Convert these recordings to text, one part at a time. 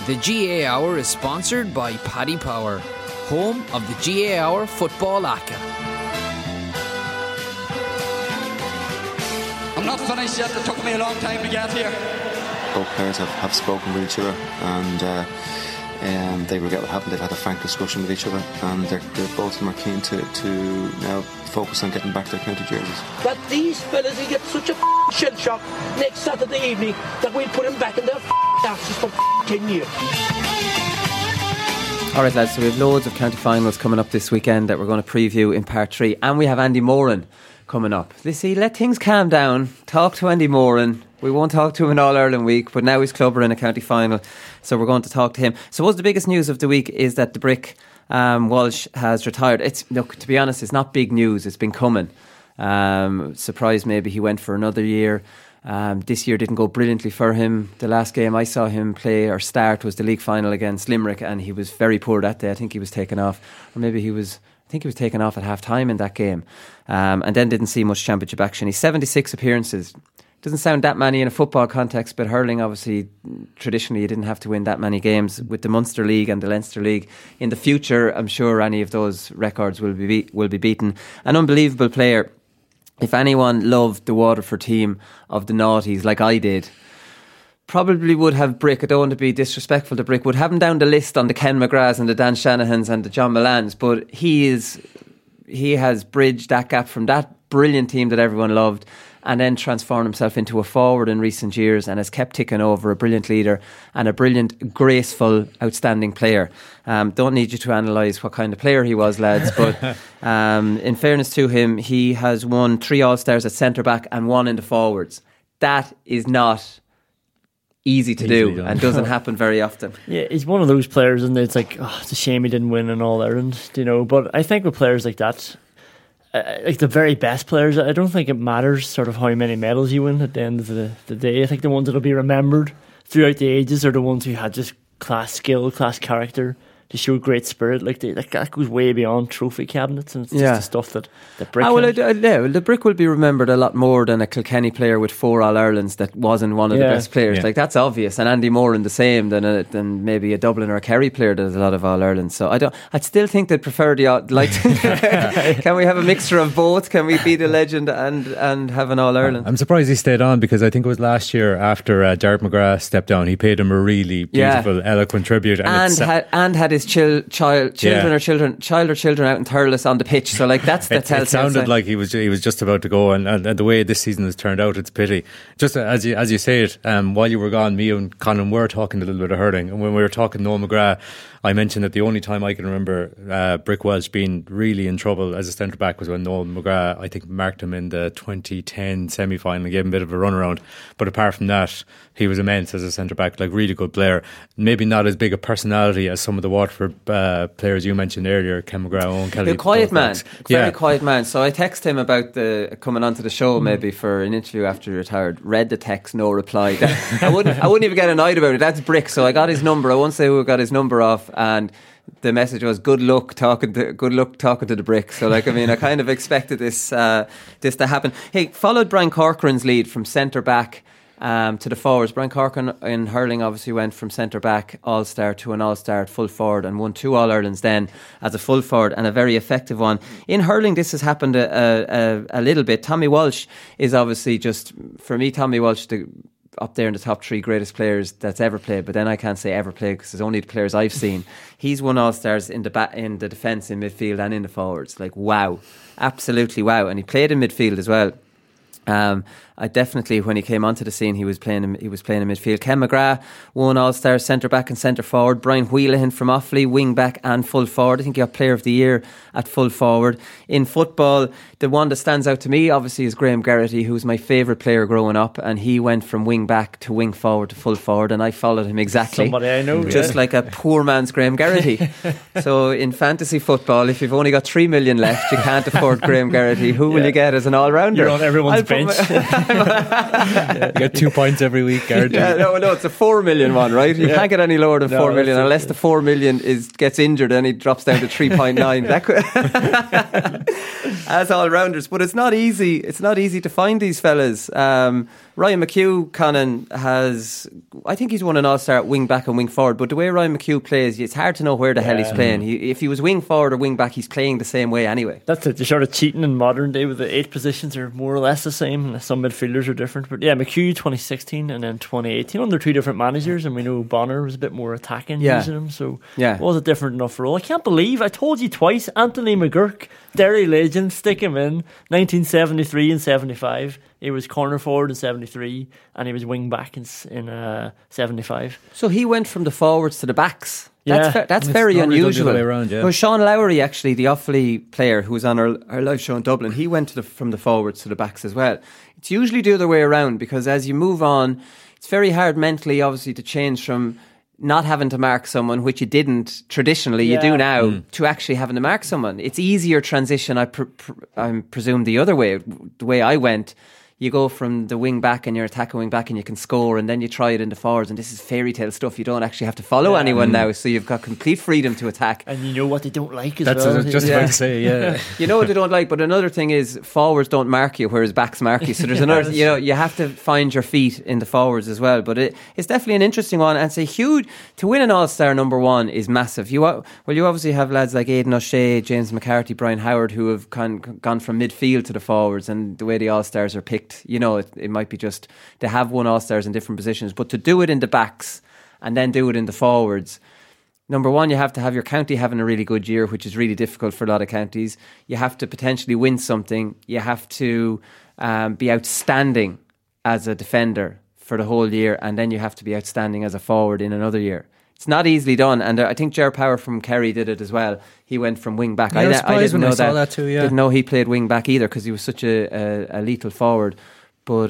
The GA Hour is sponsored by Paddy Power, home of the GA Hour Football ACA. I'm not finished yet. It took me a long time to get here. Both players have spoken with each other, and they regret what happened. They've had a frank discussion with each other, and they're both of them are keen to now focus on getting back their county jerseys. That these fellas will get such a shell shock next Saturday evening that we'll put them back in their asses for 10 years. Alright lads, so we have loads of county finals coming up this weekend that we're going to preview in part 3, and we have Andy Moran coming up. Let things calm down, talk to Andy Moran. We won't talk to him in All-Ireland week, but now he's clubber in a county final, so we're going to talk to him. So what's the biggest news of the week is that the Brick Walsh has retired. Look, to be honest, it's not big news. It's been coming. Surprised maybe he went for another year. This year didn't go brilliantly for him. The last game I saw him play or start was the league final against Limerick, and he was very poor that day. I think he was taken off, or maybe he was taken off at half time in that game, and then didn't see much championship action. He's 76 appearances. Doesn't sound that many in a football context, but hurling, obviously, traditionally you didn't have to win that many games with the Munster League and the Leinster League. In the future, I'm sure any of those records will be beaten. An unbelievable player. If anyone loved the Waterford team of the noughties like I did, probably would have Brick. I don't want to be disrespectful to Brick, would have him down the list on the Ken McGraths and the Dan Shanahans and the John Millans, but he has bridged that gap from that brilliant team that everyone loved, and then transformed himself into a forward in recent years and has kept ticking over, a brilliant leader and a brilliant, graceful, outstanding player. Don't need you to analyse what kind of player he was, lads, but in fairness to him, he has won 3 All-Stars at centre-back and 1 in the forwards. That is not easy to do and doesn't happen very often. Yeah, he's one of those players, and it's like, it's a shame he didn't win an All-Ireland, but I think with players like that, like the very best players, I don't think it matters sort of how many medals you win at the end of the day. I think the ones that will be remembered throughout the ages are the ones who had just class skill, class character, to show great spirit. Like that goes way beyond trophy cabinets, and it's just the stuff that Brick the Brick will be remembered a lot more than a Kilkenny player with 4 All-Irelands that wasn't one of the best players. Yeah. Like, that's obvious. And Andy Moran the same than maybe a Dublin or a Kerry player that has a lot of All-Irelands. So I'd still think they'd prefer can we have a mixture of both? Can we be the legend and have an All-Ireland? I'm surprised he stayed on, because I think it was last year after Jared McGrath stepped down, he paid him a really beautiful, eloquent tribute, and had his child or children out in Thurles on the pitch. So like that's the telltale. It sounded like he was just about to go, and the way this season has turned out, it's a pity. Just as you say it, while you were gone, me and Colin were talking a little bit of hurling, and when we were talking Noel McGrath, I mentioned that the only time I can remember Brick Walsh being really in trouble as a centre back was when Noel McGrath, I think, marked him in the 2010 semi-final and gave him a bit of a runaround. But apart from that, he was immense as a centre back, like really good player. Maybe not as big a personality as some of the Waterford players you mentioned earlier, Ken McGrath, Owen Kelly. A quiet man, very quiet man. So I texted him about coming onto the show maybe for an interview after he retired. Read the text, no reply. I wouldn't even get annoyed about it. That's Brick. So I got his number. I won't say who got his number off, and the message was good luck talking to the Brick. So I kind of expected this to happen. Hey, followed Brian Corcoran's lead from centre back to the forwards. Brian Corcoran in hurling obviously went from centre back All-Star to an All-Star at full forward, and won 2 All-Irelands then as a full forward, and a very effective one. In hurling, this has happened a little bit. Tommy Walsh is obviously, just for me, Tommy Walsh, up there in the top 3 greatest players that's ever played, but then I can't say ever played because it's only the players I've seen. He's won All-Stars in the defence, in midfield and in the forwards. Like, wow, absolutely wow. And he played in midfield as well. I definitely, when he came onto the scene, he was playing in midfield. Ken McGrath won All-Stars centre back and centre forward. Brian Wheelahan from Offaly, wing back and full forward. I think he got Player of the Year at full forward. In football, the one that stands out to me obviously is Graham Geraghty, who was my favourite player growing up, and he went from wing back to wing forward to full forward, and I followed him exactly. Somebody I know, just like a poor man's Graham Geraghty. So in fantasy football, if you've only got 3 million left, you can't afford Graham Geraghty. Who will you get as an all-rounder? You're on everyone's bench. bench. You get 2 points every week, guaranteed. Yeah, no, it's a 4 million one, right? You can't get any lower than 4 million unless the 4 million gets injured and he drops down to 3.9. That could as all rounders, but it's not easy. It's not easy to find these fellas. Ryan McHugh, Conan, I think he's won an All-Star at wing back and wing forward, but the way Ryan McHugh plays, it's hard to know where the hell he's playing. If he was wing forward or wing back, he's playing the same way anyway. That's it. You're sort of cheating in modern day with the 8 positions are more or less the same, and some midfielders are different. But yeah, McHugh 2016 and then 2018 under 2 different managers, and we know Bonner was a bit more attacking using him, so was a different enough role. I can't believe I told you twice, Anthony McGurk, Derry legend, stick him in 1973 and 75. He was corner forward in 73 and he was wing back in 75. So he went from the forwards to the backs. Yeah. That's very unusual. The other way around, yeah. Well, Sean Lowry, actually, the Offaly player who was on our live show in Dublin, he went from the forwards to the backs as well. It's usually the other way around because as you move on, it's very hard mentally, obviously, to change from not having to mark someone, which you didn't traditionally, you do now, to actually having to mark someone. It's easier transition, I presume, the other way. The way I went, you go from the wing back and you're attacking wing back and you can score, and then you try it in the forwards, and this is fairy tale stuff. You don't actually have to follow anyone now, so you've got complete freedom to attack. And you know what they don't like as That's well. what I was just about to say, yeah. You know what they don't like, but another thing is forwards don't mark you, whereas backs mark you. So there's another, you have to find your feet in the forwards as well. But it's definitely an interesting one, and it's a huge, to win an All-Star number 1 is massive. You obviously have lads like Aidan O'Shea, James McCarthy, Brian Howard, who have gone from midfield to the forwards, and the way the All-Stars are picked, it might be just they have won All-Stars in different positions, but to do it in the backs and then do it in the forwards, number 1, you have to have your county having a really good year, which is really difficult for a lot of counties. You have to potentially win something. You have to be outstanding as a defender for the whole year, and then you have to be outstanding as a forward in another year. It's not easily done, and I think Ger Power from Kerry did it as well. He went from wing back. Yeah, I didn't know that too. Yeah, didn't know he played wing back either because he was such a lethal forward. But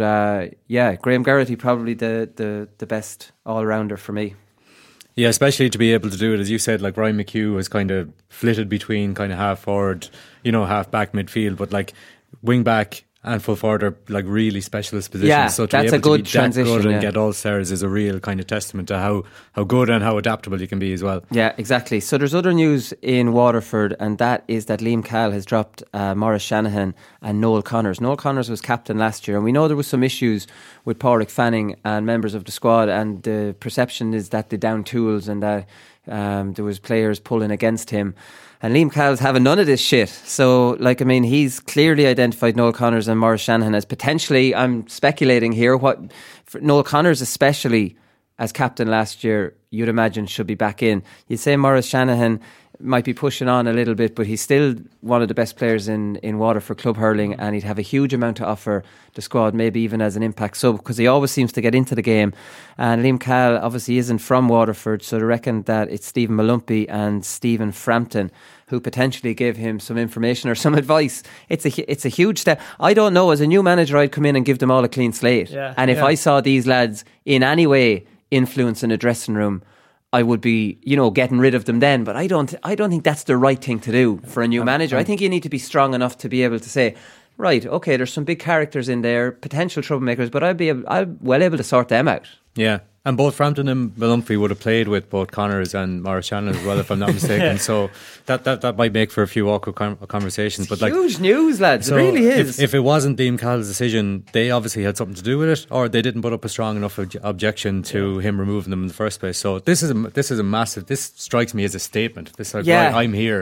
Graham Geraghty probably the best all-rounder for me. Yeah, especially to be able to do it, as you said, like Ryan McHugh was kind of flitted between kind of half forward, half back midfield, but like wing back and full forward are like really specialist positions. Yeah, so to that's be able a good to be transition, that good and get All-Stars is a real kind of testament to how good and how adaptable you can be as well. Yeah, exactly. So there's other news in Waterford, and that is that Liam Cahill has dropped Maurice Shanahan and Noel Connors. Noel Connors was captain last year, and we know there was some issues with Pádraig Fanning and members of the squad, and the perception is that they down tools and that there was players pulling against him. And Liam Cahill's having none of this shit. So, he's clearly identified Noel Connors and Maurice Shanahan as potentially, I'm speculating here, for Noel Connors especially as captain last year, you'd imagine should be back in. You'd say Maurice Shanahan might be pushing on a little bit, but he's still one of the best players in Waterford club hurling, and he'd have a huge amount to offer the squad, maybe even as an impact sub, because he always seems to get into the game. And Liam Cahill obviously isn't from Waterford, so they reckon that it's Stephen Malumpy and Stephen Frampton who potentially give him some information or some advice. It's a huge step. I don't know, as a new manager, I'd come in and give them all a clean slate. And if I saw these lads in any way influencing a dressing room, I would be, getting rid of them then. But I don't think that's the right thing to do for a new manager. I think you need to be strong enough to be able to say, right, okay, there's some big characters in there, potential troublemakers, but I'm well able to sort them out. Yeah. And both Frampton and Malumpy would have played with both Connors and Maurice Shanahan as well, if I'm not mistaken. So that might make for a few awkward conversations. It's huge news, lads. So it really is. If it wasn't Liam Cahill's decision, they obviously had something to do with it, or they didn't put up a strong enough objection to him removing them in the first place. So this is a massive. This strikes me as a statement. This right, I'm here.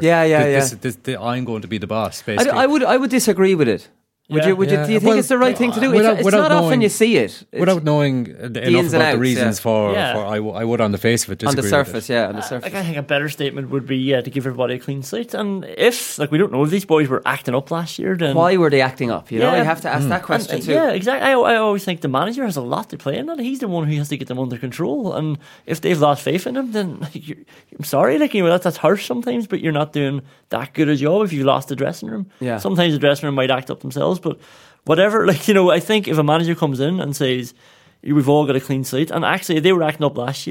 I'm going to be the boss. Basically, I would disagree with it. Do you think it's the right thing to do? It's not often you see it. Without knowing enough about the reasons for I would on the face of it disagree. On the surface, on the surface. I think a better statement would be to give everybody a clean slate. And if, we don't know if these boys were acting up last year, then why were they acting up? You have to ask that question too. Yeah, exactly. I always think the manager has a lot to play in that. He's the one who has to get them under control. And if they've lost faith in him, then I'm sorry, that's harsh sometimes, but you're not doing that good a job if you lost the dressing room. Yeah. Sometimes the dressing room might act up themselves, but whatever, I think if a manager comes in and says, we've all got a clean slate, and actually if they were acting up last year,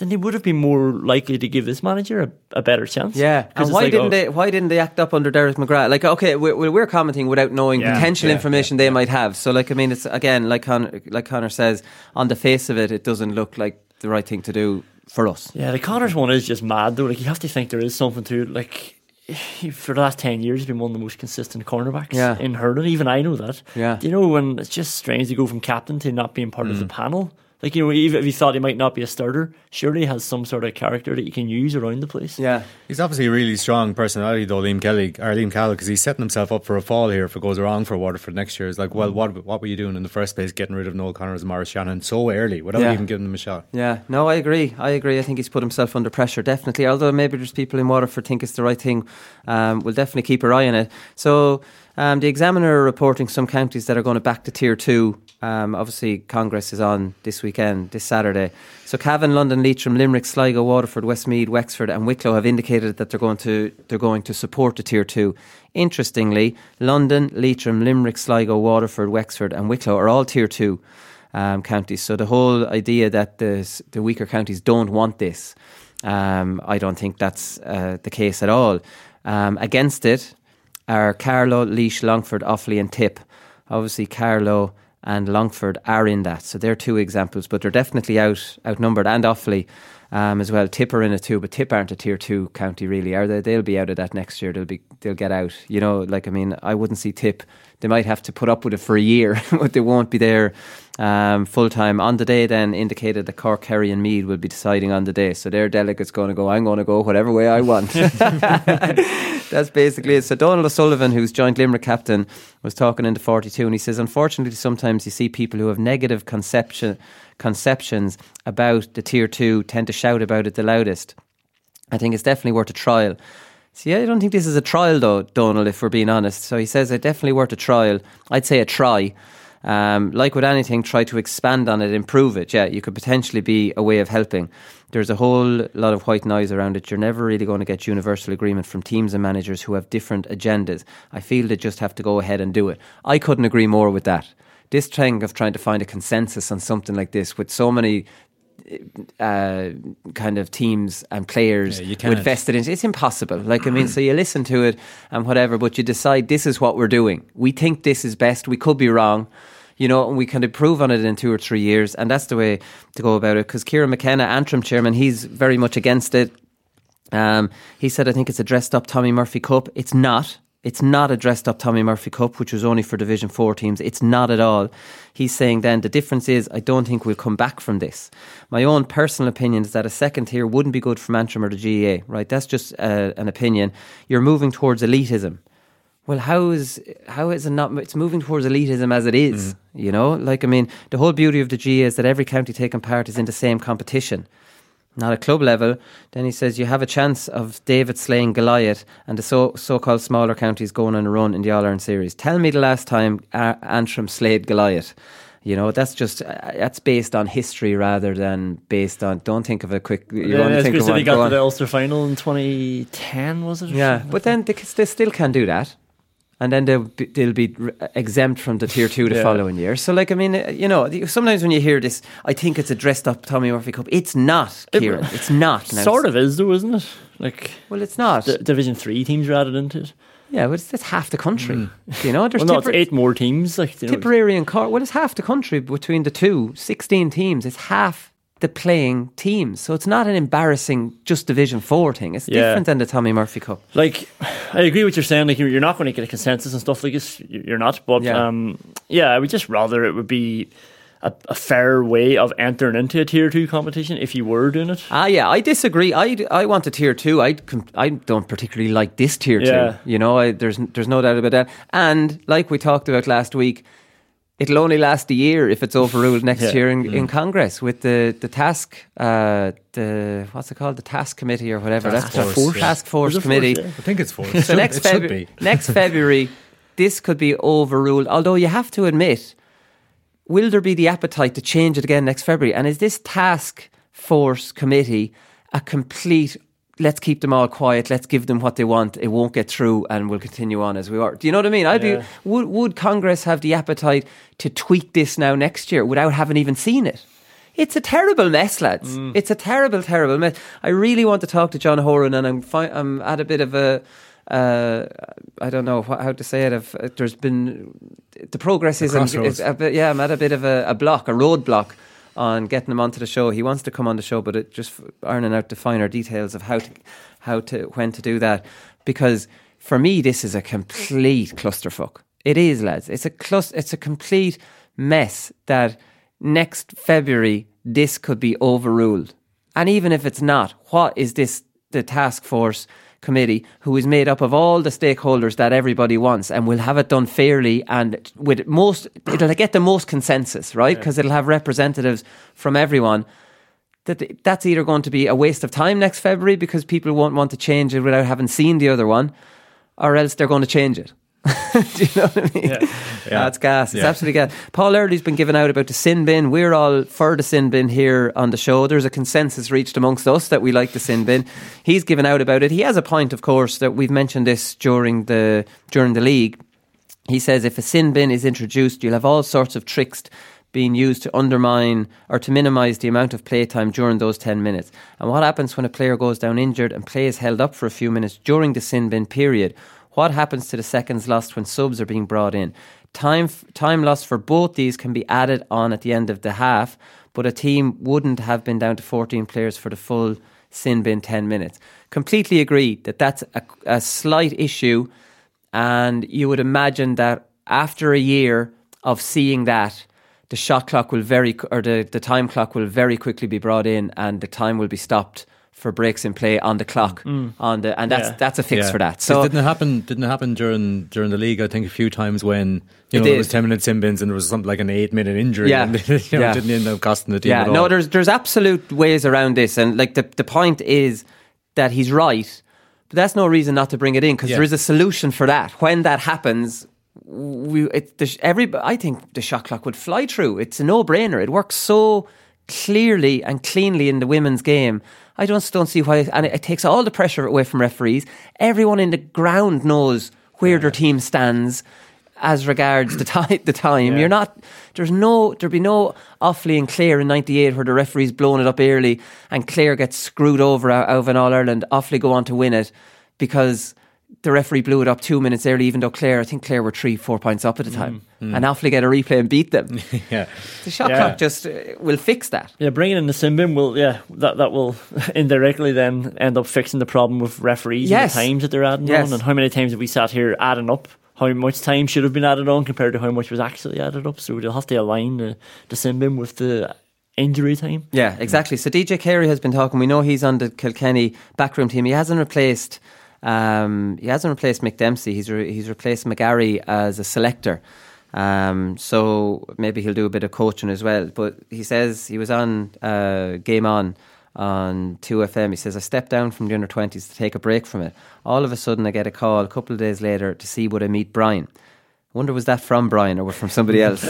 then they would have been more likely to give this manager a better chance. Yeah, and why didn't they act up under Derek McGrath? Like, okay, we're commenting without knowing potential information they might have. So, like, I mean, it's again, like Conor says, on the face of it doesn't look like the right thing to do for us. Yeah, the Connors one is just mad though. Like, you have to think there is something to it. Like, for the last 10 years, he's been one of the most consistent cornerbacks in hurling. Even I know that. Yeah. You know, when it's just strange to go from captain to not being part of the panel. Like, you know, even if you thought he might not be a starter, surely he has some sort of character that you can use around the place. Yeah. He's obviously a really strong personality, though, Liam Callaghan, because he's setting himself up for a fall here if it goes wrong for Waterford next year. It's like, well, what were you doing in the first place, getting rid of Noel Connors and Maurice Shannon so early without even giving them a shot? Yeah, no, I agree. I think he's put himself under pressure, definitely. Although maybe there's people in Waterford think it's the right thing. We'll definitely keep our eye on it. So the Examiner are reporting some counties that are going to back to Tier 2. Obviously, Congress is on this weekend, this Saturday. So Cavan, London, Leitrim, Limerick, Sligo, Waterford, Westmeath, Wexford and Wicklow have indicated that they're going to support the Tier 2. Interestingly, London, Leitrim, Limerick, Sligo, Waterford, Wexford and Wicklow are all Tier 2 counties. So the whole idea that the weaker counties don't want this, I don't think that's the case at all. Against it are Carlow, Laois, Longford, Offaly and Tip. Obviously, Carlow and Longford are in that. So they're two examples, but they're definitely outnumbered, and Offaly as well. Tip are in it too, but Tip aren't a Tier 2 county really, are they? They'll be out of that next year. They'll get out. You know, like, I mean, I wouldn't see Tip. They might have to put up with it for a year, but they won't be there full time. On the day then indicated that Cork, Kerry and Meath will be deciding on the day. So their delegates going to go, I'm going to go whatever way I want. That's basically it. So Donald O'Sullivan, who's joint Limerick captain, was talking into 42 and he says, unfortunately, sometimes you see people who have negative conceptions about the Tier 2 tend to shout about it the loudest. I think it's definitely worth a trial. See, I don't think this is a trial though, Donald, if we're being honest. So he says it's definitely worth a trial. I'd say a try. Like with anything, try to expand on it, improve it. Yeah, you could potentially be a way of helping. There's a whole lot of white noise around it. You're never really going to get universal agreement from teams and managers who have different agendas. I feel they just have to go ahead and do it. I couldn't agree more with that. This thing of trying to find a consensus on something like this with so many kind of teams and players with vested in it's impossible. Like, I mean, so you listen to it and whatever, but you decide this is what we're doing. We think this is best. We could be wrong, you know, and we can improve on it in 2 or 3 years, and that's the way to go about it. Because Kieran McKenna, Antrim chairman, he's very much against it. He said, I think it's a dressed up Tommy Murphy Cup. It's not. It's not a dressed up Tommy Murphy Cup, which was only for Division 4 teams. It's not at all. He's saying then the difference is I don't think we'll come back from this. My own personal opinion is that a second tier wouldn't be good for Antrim or the GAA, right? That's just an opinion. You're moving towards elitism. Well, how is it not? It's moving towards elitism as it is, you know? Like, I mean, the whole beauty of the GAA is that every county taking part is in the same competition. Not at club level. Then he says you have a chance of David slaying Goliath and the so-called smaller counties going on a run in the All-Ireland series. Tell me the last time Antrim slayed Goliath. You know, that's based on history rather than based on. Don't think of a quick. You want to think of they got to the Ulster final in 2010, was it? Yeah, but then they still can do that. And then they'll be exempt from the Tier 2 the following year. So, like, I mean, you know, sometimes when you hear this, I think it's a dressed up Tommy Murphy Cup. It's not, Kieran. It's not. Now, sort of is, though, isn't it? Like, well, it's not. Division 3 teams are added into it. Yeah, but it's half the country. You know, there's it's 8 more teams. Like, Tipperary and Cork. Well, it's half the country between the two. 16 teams. It's half the playing teams, so it's not an embarrassing just Division 4 thing. It's different than the Tommy Murphy Cup. Like, I agree with what you're saying. Like, you're not going to get a consensus and stuff like this. You're not. But I would just rather it would be a fair way of entering into a Tier 2 competition if you were doing it. I disagree. I want a Tier 2. I don't particularly like this Tier 2. You know, there's no doubt about that. And like we talked about last week, it'll only last a year if it's overruled next year in Congress with the task, what's it called? The task committee or whatever. Task force committee. I think it's force. So next February, this could be overruled. Although you have to admit, will there be the appetite to change it again next February? And is this task force committee a complete, let's keep them all quiet, let's give them what they want, it won't get through and we'll continue on as we are? Do you know what I mean? Would Congress have the appetite to tweak this now next year without having even seen it? It's a terrible mess, lads. It's a terrible, terrible mess. I really want to talk to John Horan, and I'm at a bit of a I don't know how to say it. There's been the progress is a bit, I'm at a bit of a roadblock on getting him onto the show. He wants to come on the show, but it just ironing out the finer details of when to do that. Because for me, this is a complete clusterfuck. It is, lads. It's a complete mess that next February this could be overruled. And even if it's not, what is this? The task force committee, who is made up of all the stakeholders that everybody wants, and will have it done fairly and it'll get the most consensus, right? Because it'll have representatives from everyone. That's either going to be a waste of time next February because people won't want to change it without having seen the other one, or else they're going to change it. Do you know what I mean? That's gas. It's absolutely gas. Paul Early's been giving out about the sin bin. We're all for the sin bin here on the show. There's a consensus reached amongst us that we like the sin bin. He's given out about it. He has a point, of course, that we've mentioned this during the league. He says if a sin bin is introduced, you'll have all sorts of tricks being used to undermine or to minimise the amount of playtime during those 10 minutes. And what happens when a player goes down injured and play is held up for a few minutes during the sin bin period? What happens to the seconds lost when subs are being brought in? Time lost for both these can be added on at the end of the half, but a team wouldn't have been down to 14 players for the full sin bin 10 minutes. Completely agree that that's a slight issue, and you would imagine that after a year of seeing that, the shot clock will the time clock will very quickly be brought in, and the time will be stopped for breaks in play on the clock that's a fix for that. So didn't it happen during the league, I think, a few times when there was 10-minute sin bins and there was something like an 8-minute injury and it didn't end up costing the team at all. No, there's absolute ways around this, and like the point is that he's right, but that's no reason not to bring it in, because there is a solution for that. When that happens, I think the shot clock would fly through. It's a no-brainer. It works so clearly and cleanly in the women's game. I just don't see why, and it takes all the pressure away from referees. Everyone in the ground knows where their team stands as regards the time. You're not. There'll be no Offaly and Clare in '98 where the referee's blown it up early and Clare gets screwed over out of an All Ireland. Offaly go on to win it because the referee blew it up 2 minutes early, even though I think Clare were 3-4 points up at the time. And Offaly get a replay and beat them. The shot clock just will fix that. Yeah, bringing in the sin bin will, that will indirectly then end up fixing the problem with referees and the times that they're adding on. And how many times have we sat here adding up how much time should have been added on compared to how much was actually added up? So they'll have to align the sin bin with the injury time. Yeah, exactly. So DJ Carey has been talking. We know he's on the Kilkenny backroom team. He hasn't replaced Mick Dempsey. He's replaced McGarry as a selector. So maybe he'll do a bit of coaching as well. But he says he was on Game On 2FM. He says, I stepped down from the under-20s to take a break from it. All of a sudden I get a call a couple of days later to see would I meet Brian. I wonder, was that from Brian or from somebody else?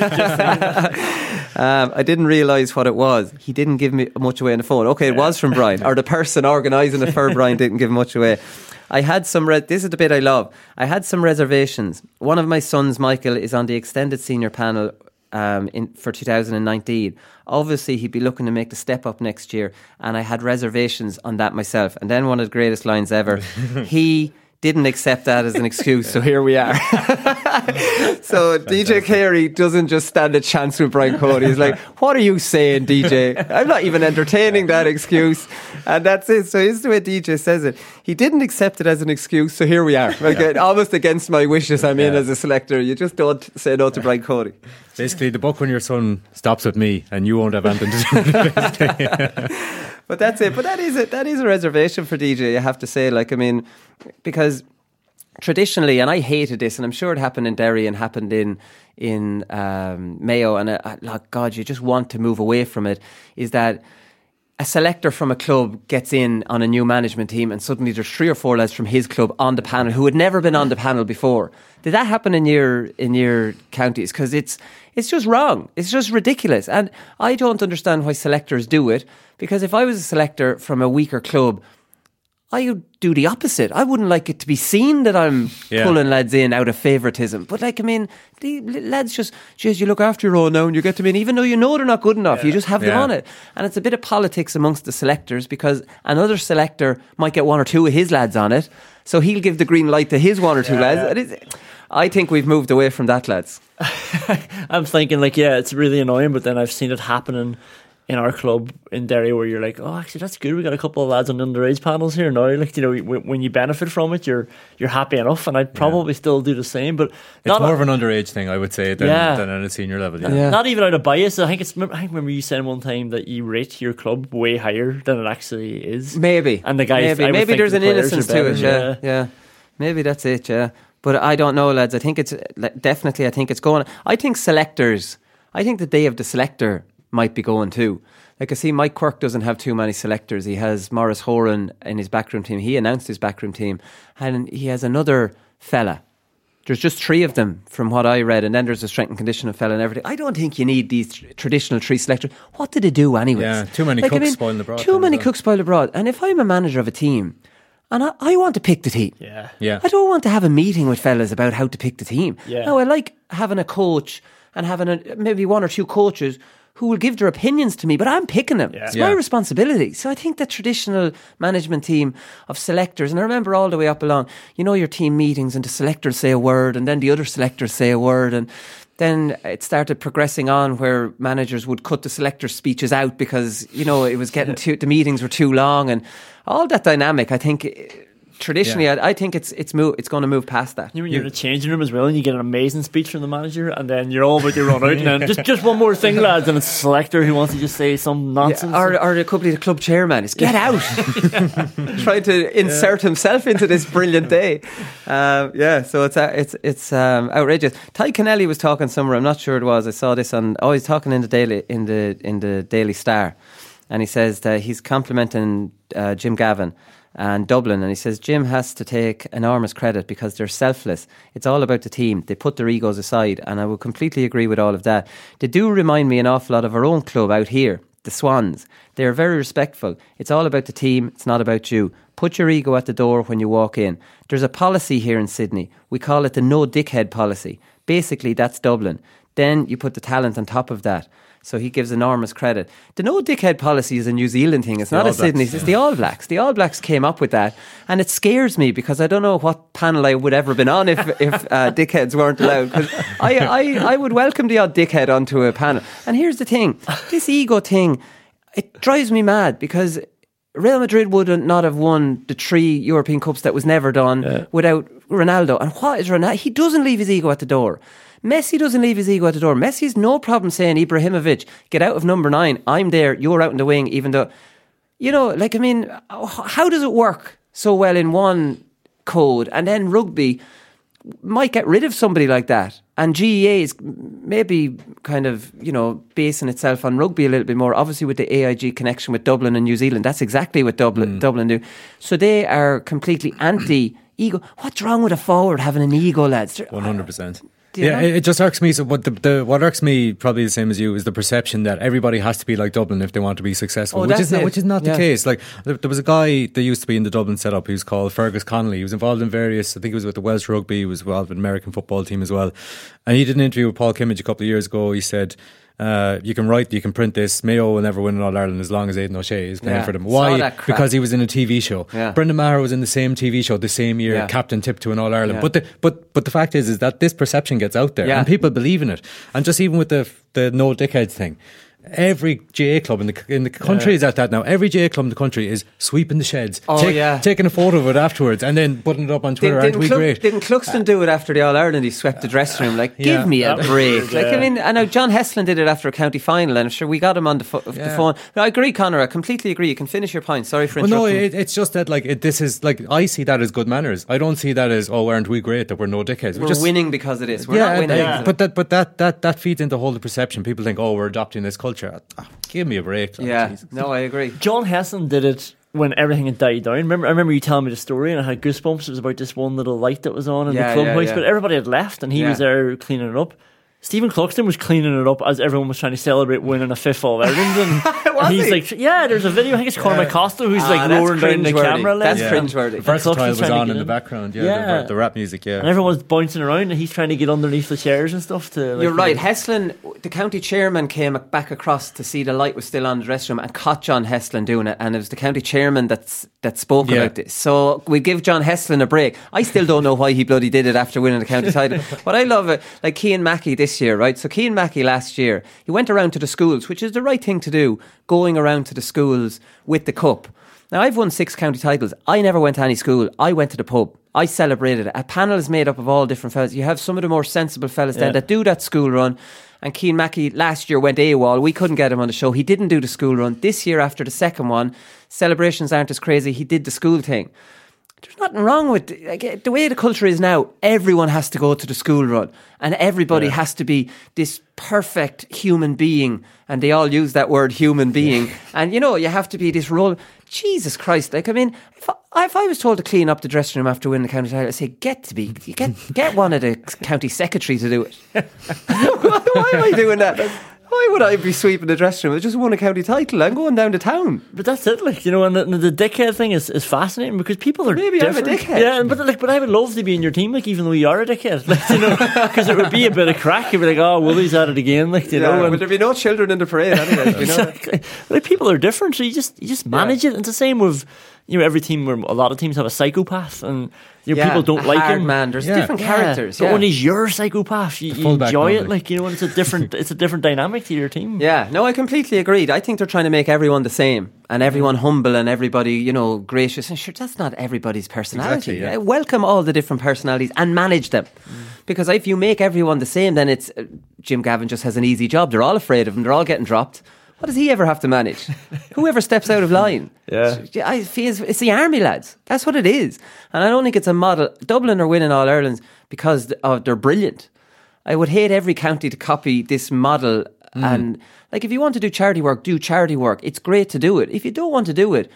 I didn't realise what it was. He didn't give me much away on the phone. Okay, it was from Brian. Or the person organising it for Brian didn't give much away. I had some... this is the bit I love. I had some reservations. One of my sons, Michael, is on the extended senior panel for 2019. Obviously, he'd be looking to make the step up next year, and I had reservations on that myself. And then one of the greatest lines ever. He didn't accept that as an excuse, so here we are. So DJ Carey doesn't just stand a chance with Brian Cody. He's like, what are you saying, DJ? I'm not even entertaining that excuse. And that's it. So here's the way DJ says it. He didn't accept it as an excuse, so here we are. Like, almost against my wishes, I'm in as a selector. You just don't say no to Brian Cody. Basically, the buck when your son stops with me and you won't have anything to do. But that's it. But that is a reservation for DJ, I have to say. Like, I mean, because traditionally, and I hated this, and I'm sure it happened in Derry and happened in Mayo, and like, God, you just want to move away from it, is that a selector from a club gets in on a new management team and suddenly there's 3 or 4 lads from his club on the panel who had never been on the panel before. Did that happen in your counties? Because it's just wrong. It's just ridiculous. And I don't understand why selectors do it, because if I was a selector from a weaker club, I would do the opposite. I wouldn't like it to be seen that I'm pulling lads in out of favouritism. But like, I mean, the lads just, geez, you look after your own now and you get them in, even though you know they're not good enough. You just have them on it. And it's a bit of politics amongst the selectors, because another selector might get one or two of his lads on it. So he'll give the green light to his one or two lads. I think we've moved away from that, lads. I'm thinking like, it's really annoying, but then I've seen it happening in our club in Derry, where you're like, oh, actually that's good, we got a couple of lads on the underage panels here now. Like, you know, when you benefit from it, you're happy enough, and I'd probably still do the same. But it's more of an underage thing, I would say, than at a senior level. Not even out of bias. I remember you saying one time that you rate your club way higher than it actually is. Maybe. And the guys, maybe there's an innocence to it. Yeah. Maybe that's it. Yeah. But I don't know, lads. I think it's definitely. I think it's going. I think selectors. I think the day of the selector might be going too. Like, I see Mike Quirke doesn't have too many selectors. He has Maurice Horan in his backroom team. He announced his backroom team, and he has another fella. There's just 3 of them from what I read, and then there's a strength and conditioning fella and everything. I don't think you need these traditional 3 selectors. What do they do anyways? Yeah, too many cooks spoil the broth. Too many cooks spoil the broth. And if I'm a manager of a team, and I want to pick the team. Yeah. I don't want to have a meeting with fellas about how to pick the team. Yeah. No, I like having a coach and having maybe 1 or 2 coaches who will give their opinions to me, but I'm picking them. It's my responsibility. So I think the traditional management team of selectors, and I remember all the way up along, you know, your team meetings, and the selectors say a word and then the other selectors say a word, and then it started progressing on where managers would cut the selector speeches out because, you know, it was getting the meetings were too long, and all that dynamic, I think. Traditionally, I think it's going to move past that. You're in the changing room as well, and you get an amazing speech from the manager, and then you're all about to run out, and then just one more thing, lads, and it's a selector who wants to just say some nonsense. Or it could be the club chairman. Is get out, trying to insert himself into this brilliant day. So it's outrageous. Ty Kennelly was talking somewhere. I'm not sure it was. I saw this on. Oh, he's talking in the Daily Star, and he says that he's complimenting Jim Gavin and Dublin, and he says Jim has to take enormous credit because they're selfless. It's all about the team. They put their egos aside, and I would completely agree with all of that. They do remind me an awful lot of our own club out here, the Swans. They're very respectful. It's all about the team. It's not about you. Put your ego at the door when you walk in. There's a policy here in Sydney. We call it the no dickhead policy. Basically, that's Dublin. Then you put the talent on top of that. So he gives enormous credit. The no dickhead policy is a New Zealand thing. It's not a Sydney. It's the All Blacks. The All Blacks came up with that, and it scares me because I don't know what panel I would ever have been on if dickheads weren't allowed. Because I would welcome the odd dickhead onto a panel. And here's the thing: this ego thing, it drives me mad because Real Madrid would not have won the 3 European Cups that was never done without Ronaldo. And what is Ronaldo? He doesn't leave his ego at the door. Messi doesn't leave his ego at the door. Messi's no problem saying, Ibrahimovic, get out of number 9. I'm there. You're out in the wing, even though, you know, like, I mean, how does it work so well in one code? And then rugby might get rid of somebody like that. And GEA is maybe kind of, you know, basing itself on rugby a little bit more, obviously with the AIG connection with Dublin and New Zealand. That's exactly what Dublin do. So they are completely anti-ego. What's wrong with a forward having an ego, lads? 100%. Yeah, it just irks me. So what irks me, probably the same as you, is the perception that everybody has to be like Dublin if they want to be successful, which is not the case. Like, there was a guy that used to be in the Dublin setup who's called Fergus Connolly. He was involved in various, I think he was with the Welsh Rugby, he was involved with the American football team as well. And he did an interview with Paul Kimmage a couple of years ago. He said, you can print this. Mayo will never win in All Ireland as long as Aidan O'Shea is playing for them. Why? Because he was in a TV show. Brendan Maher was in the same TV show the same year, captain tipped to an All Ireland. But the fact is that this perception gets out there and people believe in it. And just even with the no dickheads thing, every GA club in the country is at that now. Every GA club in the country is sweeping the sheds, taking a photo of it afterwards, and then putting it up on Twitter. Aren't we great? Didn't Cluxton do it after the All Ireland? He swept the dressing room. Like, give me a break. Like, I mean, I know John Hesslin did it after a county final, and I'm sure we got him on the phone. But I agree, Conor. I completely agree. You can finish your point. Sorry for interrupting. Well, no, it's just that this is like, I see that as good manners. I don't see that as, aren't we great that we're no dickheads? We're just winning because it is. We're not winning. Yeah. But that feeds into the whole perception. People think, we're adopting this culture. Give me a break. No, I agree. John Hesson did it when everything had died down. I remember you telling me the story, and I had goosebumps. It was about this one little light that was on in the clubhouse, but everybody had left, and he was there cleaning it up. Stephen Cluxton was cleaning it up as everyone was trying to celebrate winning a fifth All Ireland, and he's like, "Yeah, there's a video. I think it's Cormac Costa who's like roaring down the camera lens. That's cringeworthy. Versatile was on in the background. The rap music. And everyone's bouncing around, and he's trying to get underneath the chairs and stuff. You're right. Heslin, the county chairman, came back across to see the light was still on the dressing room and caught John Heslin doing it, and it was the county chairman that spoke about this. So we give John Heslin a break. I still don't know why he bloody did it after winning the county title. But I love it, like Cian Mackey this year, right? So Cian Mackey last year, he went around to the schools, which is the right thing to do, going around to the schools with the cup. Now, I've won 6 county titles. I never went to any school. I went to the pub. I celebrated it. A panel is made up of all different fellas. You have some of the more sensible fellas then that do that school run. And Cian Mackey last year went AWOL. We couldn't get him on the show. He didn't do the school run. This year, after the second one, celebrations aren't as crazy. He did the school thing. There's nothing wrong with the way the culture is now. Everyone has to go to the school run, and everybody has to be this perfect human being, and they all use that word human being. And you have to be this role. Jesus Christ, like, I mean, if I was told to clean up the dressing room after winning the county title, I'd say get one of the county secretary to do it. Why am I doing that? Why would I be sweeping the dressing room? I just won a county title. I'm going down to town. But that's it, like, and the dickhead thing is fascinating because people are maybe different. I'm a dickhead. Yeah, but I would love to be in your team, like, even though you are a dickhead, like, because it would be a bit of crack. You'd be like, oh, Willie's at it again, like, know. But there'd be no children in the parade anyway. Exactly. Like, people are different, so you just manage it. And it's the same with every team. Where a lot of teams have a psychopath, and people don't like him. Man, there's different characters. But when he's your psychopath, you enjoy it. Like, and it's a different dynamic to your team. Yeah, no, I completely agreed. I think they're trying to make everyone the same and everyone humble and everybody, gracious. And sure, that's not everybody's personality. Exactly, Welcome all the different personalities and manage them. Because if you make everyone the same, then it's Jim Gavin just has an easy job. They're all afraid of him. They're all getting dropped. What does he ever have to manage? Whoever steps out of line. I feel it's the army lads. That's what it is. And I don't think it's a model. Dublin are winning All Irelands because they're brilliant. I would hate every county to copy this model. And like, if you want to do charity work, do charity work. It's great to do it. If you don't want to do it,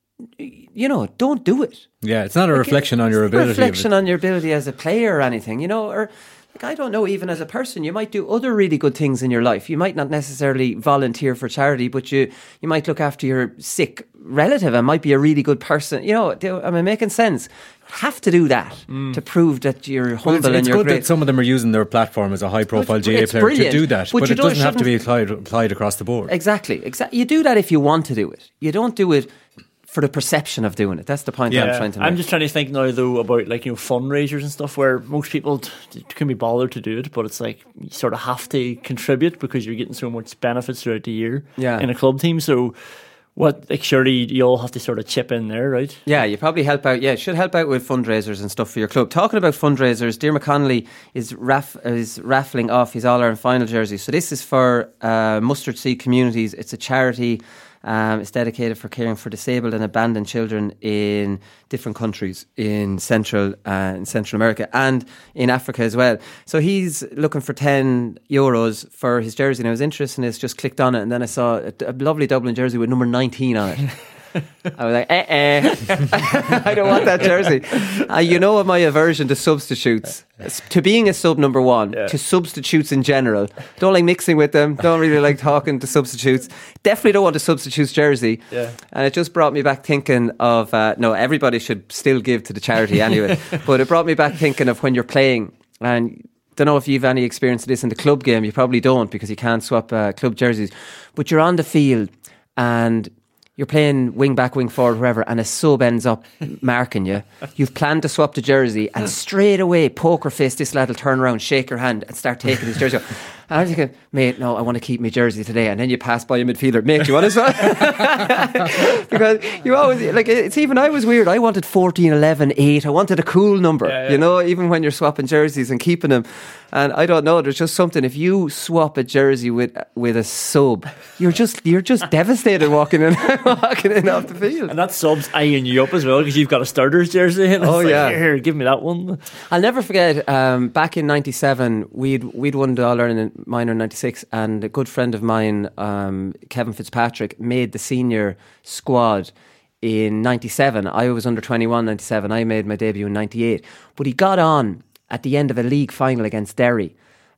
don't do it. Yeah, it's not a reflection on your ability. Reflection on your ability as a player or anything, or... Like, I don't know, even as a person, you might do other really good things in your life. You might not necessarily volunteer for charity, but you might look after your sick relative and might be a really good person. Am I making sense? You have to do that to prove that you're humble and you're good great. That some of them are using their platform as a high-profile GAA player to do that, but it doesn't have to be applied across the board. Exactly. You do that if you want to do it. You don't do it for the perception of doing it. That's the point I'm trying to make. I'm just trying to think now, though, about fundraisers and stuff where most people can be bothered to do it, but it's like you sort of have to contribute because you're getting so much benefits throughout the year in a club team. So surely you all have to sort of chip in there, right? Yeah, you probably help out. Yeah, should help out with fundraisers and stuff for your club. Talking about fundraisers, Diarmuid Connolly is raffling off his All Ireland final jersey. So this is for Mustard Seed Communities. It's a charity. It's dedicated for caring for disabled and abandoned children in different countries in Central America and in Africa as well. So he's looking for €10 for his jersey. And I was interested in this, just clicked on it, and then I saw a lovely Dublin jersey with number 19 on it. I was like, I don't want that jersey. My aversion to substitutes, to being a sub number one, to substitutes in general. Don't like mixing with them. Don't really like talking to substitutes. Definitely don't want a substitutes jersey. And it just brought me back thinking of, everybody should still give to the charity anyway. But it brought me back thinking of when you're playing, and don't know if you've any experience of this in the club game. You probably don't, because you can't swap club jerseys. But you're on the field and you're playing wing back, wing forward, wherever, and a sub ends up marking you. You've planned to swap the jersey, and straight away, poker face, this lad will turn around, shake your hand, and start taking his jersey off. And I'm thinking, mate, no, I want to keep my jersey today. And then you pass by a midfielder, mate, do you want to swap? Because you always, it's even, I was weird. I wanted 14, 11, 8. I wanted a cool number, even when you're swapping jerseys and keeping them. And I don't know, there's just something, if you swap a jersey with a sub, you're just devastated walking in off the field. And that sub's eyeing you up as well, because you've got a starter's jersey. And here, give me that one. I'll never forget, back in 97, we'd won the All Ireland minor in 96, and a good friend of mine, Kevin Fitzpatrick, made the senior squad in 97. I was under 21 97. I made my debut in 98. But he got on at the end of a league final against Derry,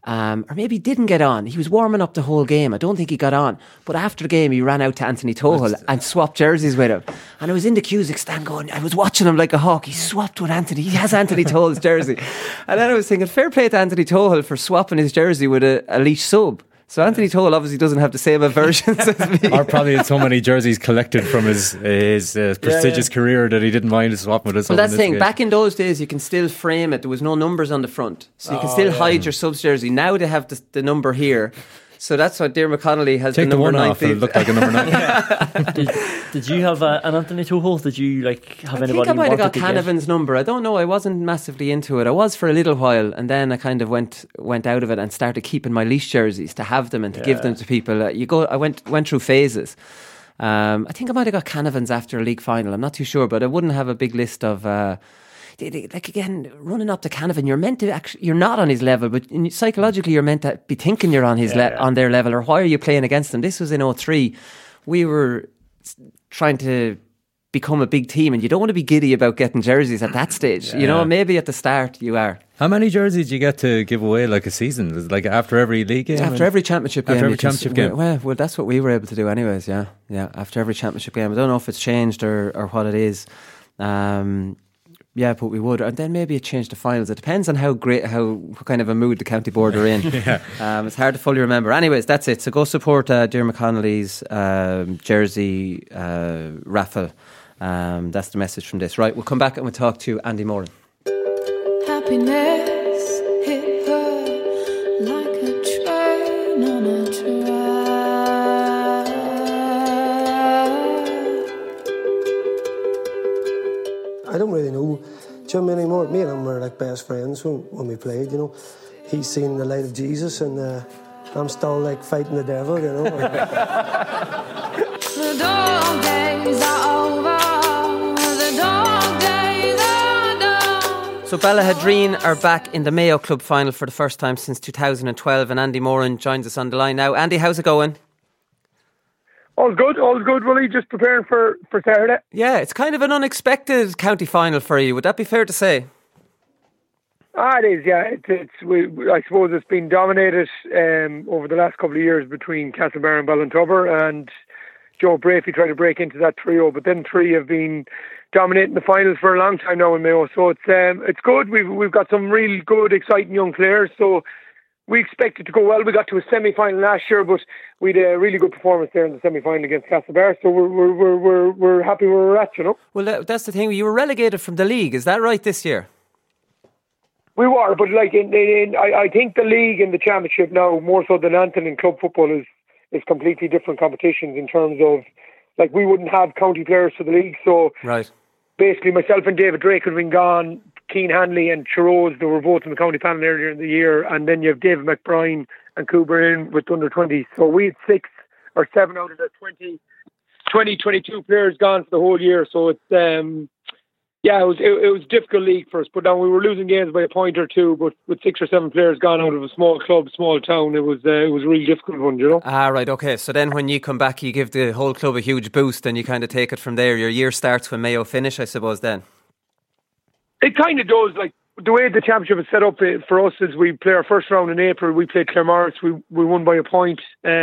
or maybe he didn't get on. He was warming up the whole game. I don't think he got on. But after the game, he ran out to Anthony Tohill and swapped jerseys with him. And I was in the Cusack stand going, I was watching him like a hawk. He swapped with Anthony. He has Anthony Tohill's jersey. And then I was thinking, fair play to Anthony Tohill for swapping his jersey with a Laois sub. So Anthony Tohill obviously doesn't have the same aversions as me. Or probably had so many jerseys collected from his prestigious career that he didn't mind swapping with us. Well, that's the thing. Back in those days, you can still frame it. There was no numbers on the front. So you can still hide your subs jersey. Now they have the number here. So that's what Diarmuid Connolly has. Take the number one 9 off and it looked like a number 9. Did you have an Anthony Tohill? Did you have anybody? I think I might have got Canavan's number. I don't know. I wasn't massively into it. I was for a little while, and then I kind of went out of it and started keeping my Laois jerseys to have them and to give them to people. I went through phases. I think I might have got Canavan's after a league final. I'm not too sure, but I wouldn't have a big list of. Like again, running up to Canavan, you're meant to you're not on his level, but psychologically you're meant to be thinking you're on on their level. Or why are you playing against them? This was in 2003. We were trying to become a big team, and you don't want to be giddy about getting jerseys at that stage. You know, maybe at the start you are. How many jerseys do you get to give away like a season? Is it like after every league game? After every championship game. After every championship game. Well, that's what we were able to do anyways, yeah. After every championship game. I don't know if it's changed or what it is. Yeah, but we would. And then maybe it changed the finals. It depends on what kind of a mood the county board are in. It's hard to fully remember. Anyways, that's it. So go support Diarmuid Connolly's jersey raffle. That's the message from this. Right, we'll come back and we'll talk to Andy Moran. Happiness hit her like a train on a track. I don't really know Jim anymore. Me and him were like best friends when we played, you know. He's seen the light of Jesus and I'm still like fighting the devil, you know. The dog days are over. The dog days are done. So Ballahadreen are back in the Mayo Club final for the first time since 2012, and Andy Moran joins us on the line now. Andy, how's it going? All good, Willie. Just preparing for Saturday. Yeah, it's kind of an unexpected county final for you. Would that be fair to say? It is, yeah. I suppose it's been dominated over the last couple of years between Castlebar and Ballintubber, and Joe Brafey tried to break into that trio, but then three have been dominating the finals for a long time now in Mayo. So it's good. We've got some really good, exciting young players. So we expect it to go well. We got to a semi-final last year, but we had a really good performance there in the semi-final against Castlebar. So we're happy where we're at, you know. Well, that's the thing. You were relegated from the league. Is that right this year? We were, but I think the league and the championship now, more so than Antrim in club football, is completely different competitions in terms of, like, we wouldn't have county players for the league. So right. Basically, myself and David Drake had been gone. Keane Hanley and Chirose, they were both in the county panel earlier in the year, and then you have David McBride and Cooper in with under 20. So we had 6 or 7 out of the 22 players gone for the whole year. So it's it was a difficult league for us. But now we were losing games by a point or two, but with 6 or 7 players gone out of a small club, small town, it was a really difficult one, you know. Right, okay. So then when you come back, you give the whole club a huge boost, and you kind of take it from there. Your year starts when Mayo finish, I suppose. Then. It kind of does. Like the way the championship is set up for us is we play our first round in April. We played Claremorris. We won by a point.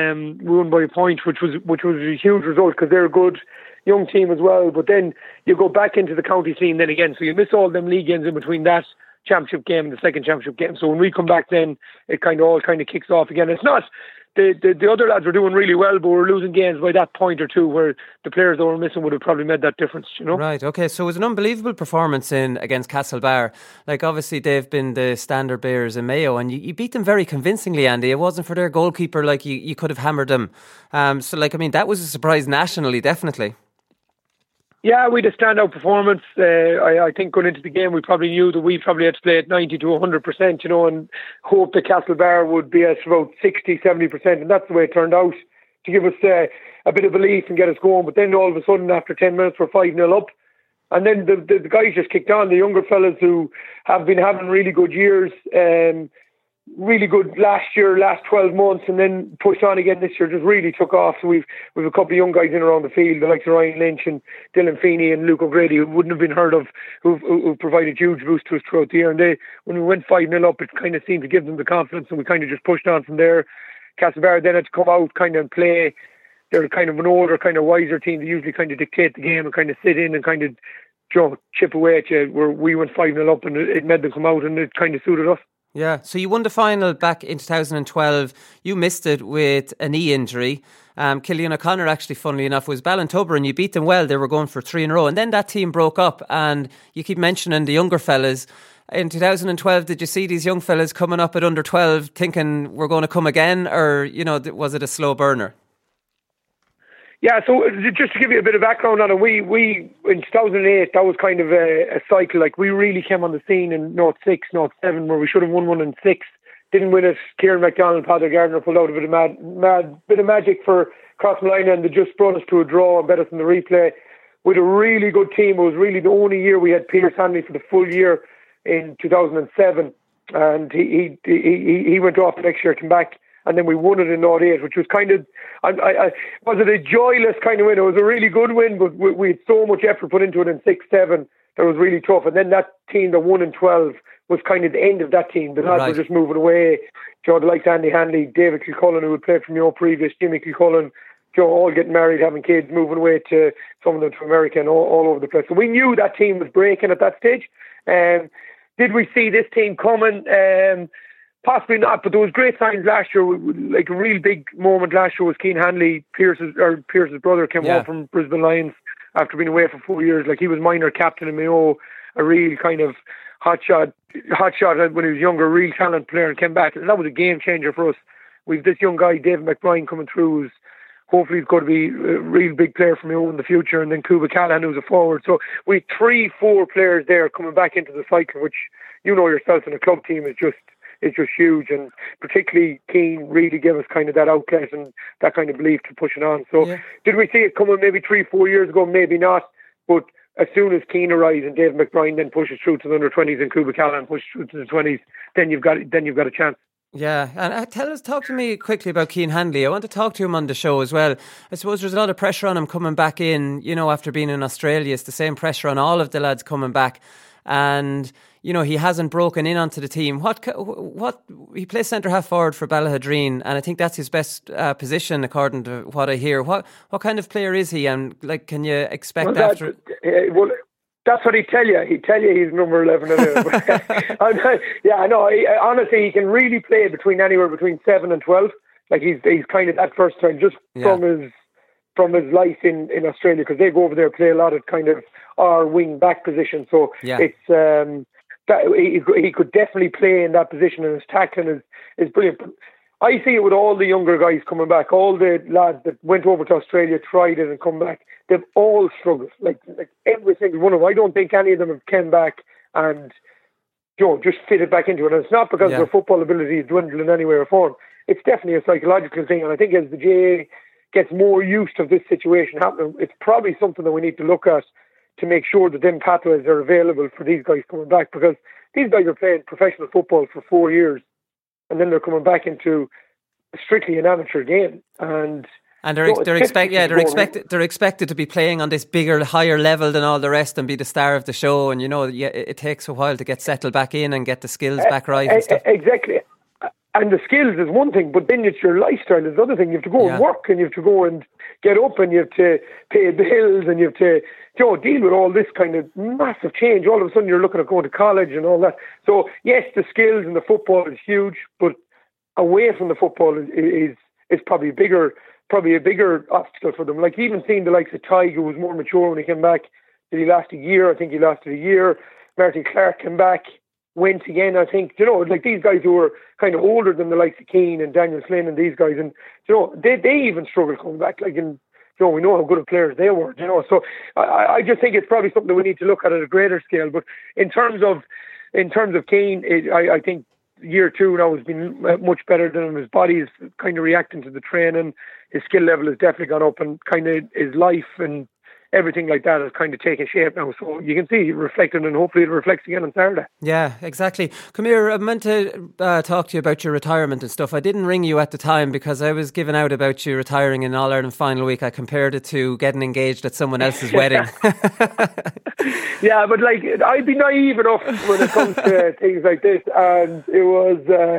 Which was a huge result because they're a good young team as well. But then you go back into the county scene then again, so you miss all them league games in between that championship game and the second championship game. So when we come back, then it all kicks off again. It's not. The other lads were doing really well, but we're losing games by that point or two where the players that were missing would have probably made that difference, you know? Right, okay. So it was an unbelievable performance against Castlebar. Like, obviously, they've been the standard bearers in Mayo, and you beat them very convincingly, Andy. It wasn't for their goalkeeper, like, you could have hammered them. That was a surprise nationally, definitely. Yeah, we had a standout performance. I think going into the game, we probably knew that we probably had to play at 90 to 100%, you know, and hope that Castlebar would be at about 60, 70%. And that's the way it turned out, to give us a bit of belief and get us going. But then all of a sudden, after 10 minutes, we're 5-0 up. And then the guys just kicked on, the younger fellas who have been having really good years. really good last 12 months, and then pushed on again this year. Just really took off. So we've a couple of young guys in around the field, the likes of Ryan Lynch and Dylan Feeney and Luke O'Grady, who wouldn't have been heard of, who've provided huge boost to us throughout the year. And when we went 5-0 up, it kind of seemed to give them the confidence, and we kind of just pushed on from there. Castlebar then had to come out kind of and play. They're kind of an older, kind of wiser team. They usually kind of dictate the game and kind of sit in and kind of chip away at you. Where we went 5-0 up, and it made them come out, and it kind of suited us. Yeah, so you won the final back in 2012. You missed it with a knee injury. Killian O'Connor, actually, funnily enough, was Ballintubber, and you beat them well. They were going for 3 in a row. And then that team broke up, and you keep mentioning the younger fellas. In 2012, did you see these young fellas coming up at under 12 thinking we're going to come again, or, was it a slow burner? Yeah, so just to give you a bit of background on it, we in 2008, that was kind of a cycle. Like, we really came on the scene in 06, 07, where we should have won one in 6. Didn't win it. Kieran MacDonald, Patrick Gardner pulled out a bit of magic for Crossmolina, and they just brought us to a draw and bet us in the replay. With a really good team. It was really the only year we had Peter Hanley for the full year in 2007, and he went off the next year, came back. And then we won it in 08, which was kind of, was it a joyless kind of win? It was a really good win, but we had so much effort put into it in 6-7 that was really tough. And then that team that won in 12 was kind of the end of that team. The lads were just moving away. The likes Andy Hanley, David Kilcullen, who had played from your previous, Jimmy Kilcullen, all getting married, having kids, moving away to some of them to America and all over the place. So we knew that team was breaking at that stage. Did we see this team coming? Possibly not, but there was great signs last year. Like, a real big moment last year was Keane Hanley, Pierce's brother, came home from Brisbane Lions after being away for 4 years. Like, he was minor captain in Mayo, a real kind of hotshot when he was younger, real talent player, and came back. And that was a game changer for us. We've this young guy, David McBride, coming through, who's hopefully he's going to be a real big player for Mayo in the future, and then Cuba Callahan, who's a forward. So we had 3-4 players there coming back into the cycle, which, yourself in a club team is just huge, and particularly Keane really gave us kind of that outlet and that kind of belief to push it on. So did we see it coming maybe 3-4 years ago? Maybe not, but as soon as Keane arrives and Dave McBride then pushes through to the under-20s and Cuba Callahan pushes through to the 20s, then you've got a chance. Yeah, and talk to me quickly about Keane Hanley. I want to talk to him on the show as well. I suppose there's a lot of pressure on him coming back in, after being in Australia. It's the same pressure on all of the lads coming back. And, he hasn't broken in onto the team. What he plays centre half forward for Ballahadreen, and I think that's his best position according to what I hear. What kind of player is he, and can you expect after? That's what he'd tell you. He'd tell you he's number 11. Yeah, I know. Honestly, he can really play anywhere between 7 and 12. Like, he's kind of that first time just from his life in Australia, because they go over there and play a lot of kind of our wing back position. So it's that he could definitely play in that position, and his tackling is brilliant. But I see it with all the younger guys coming back, all the lads that went over to Australia, tried it and come back. They've all struggled, like every single one of them. I don't think any of them have come back and just fitted back into it. And it's not because their football ability is dwindling in any way or form. It's definitely a psychological thing. And I think as the GAA gets more used to this situation happening, it's probably something that we need to look at to make sure that them pathways are available for these guys coming back, because these guys are playing professional football for 4 years, and then they're coming back into strictly an amateur game, and they're expected to be playing on this bigger, higher level than all the rest and be the star of the show. And it takes a while to get settled back in and get the skills back right and stuff. Exactly. And the skills is one thing, but then it's your lifestyle is another thing. You have to go and work, and you have to go and get up, and you have to pay bills, and you have to deal with all this kind of massive change. All of a sudden you're looking at going to college and all that. So yes, the skills and the football is huge, but away from the football is probably a bigger obstacle for them. Like, even seeing the likes of Tig, who was more mature when he came back. Did he last a year? I think he lasted a year. Martin Clark came back, went again, I think. Like, these guys who were kind of older than the likes of Keane and Daniel Slynn and these guys, and they even struggled coming back. Like, we know how good of players they were. So I just think it's probably something that we need to look at a greater scale. But in terms of Keane, I think year 2 now has been much better than him. His body is kind of reacting to the training. His skill level has definitely gone up, and kind of his life and everything like that has kind of taken shape now. So you can see it reflected, and hopefully it reflects again on Saturday. Yeah, exactly. Come here, I meant to talk to you about your retirement and stuff. I didn't ring you at the time because I was giving out about you retiring in All-Ireland final week. I compared it to getting engaged at someone else's wedding. Yeah, but like, I'd be naive enough when it comes to things like this, and it was...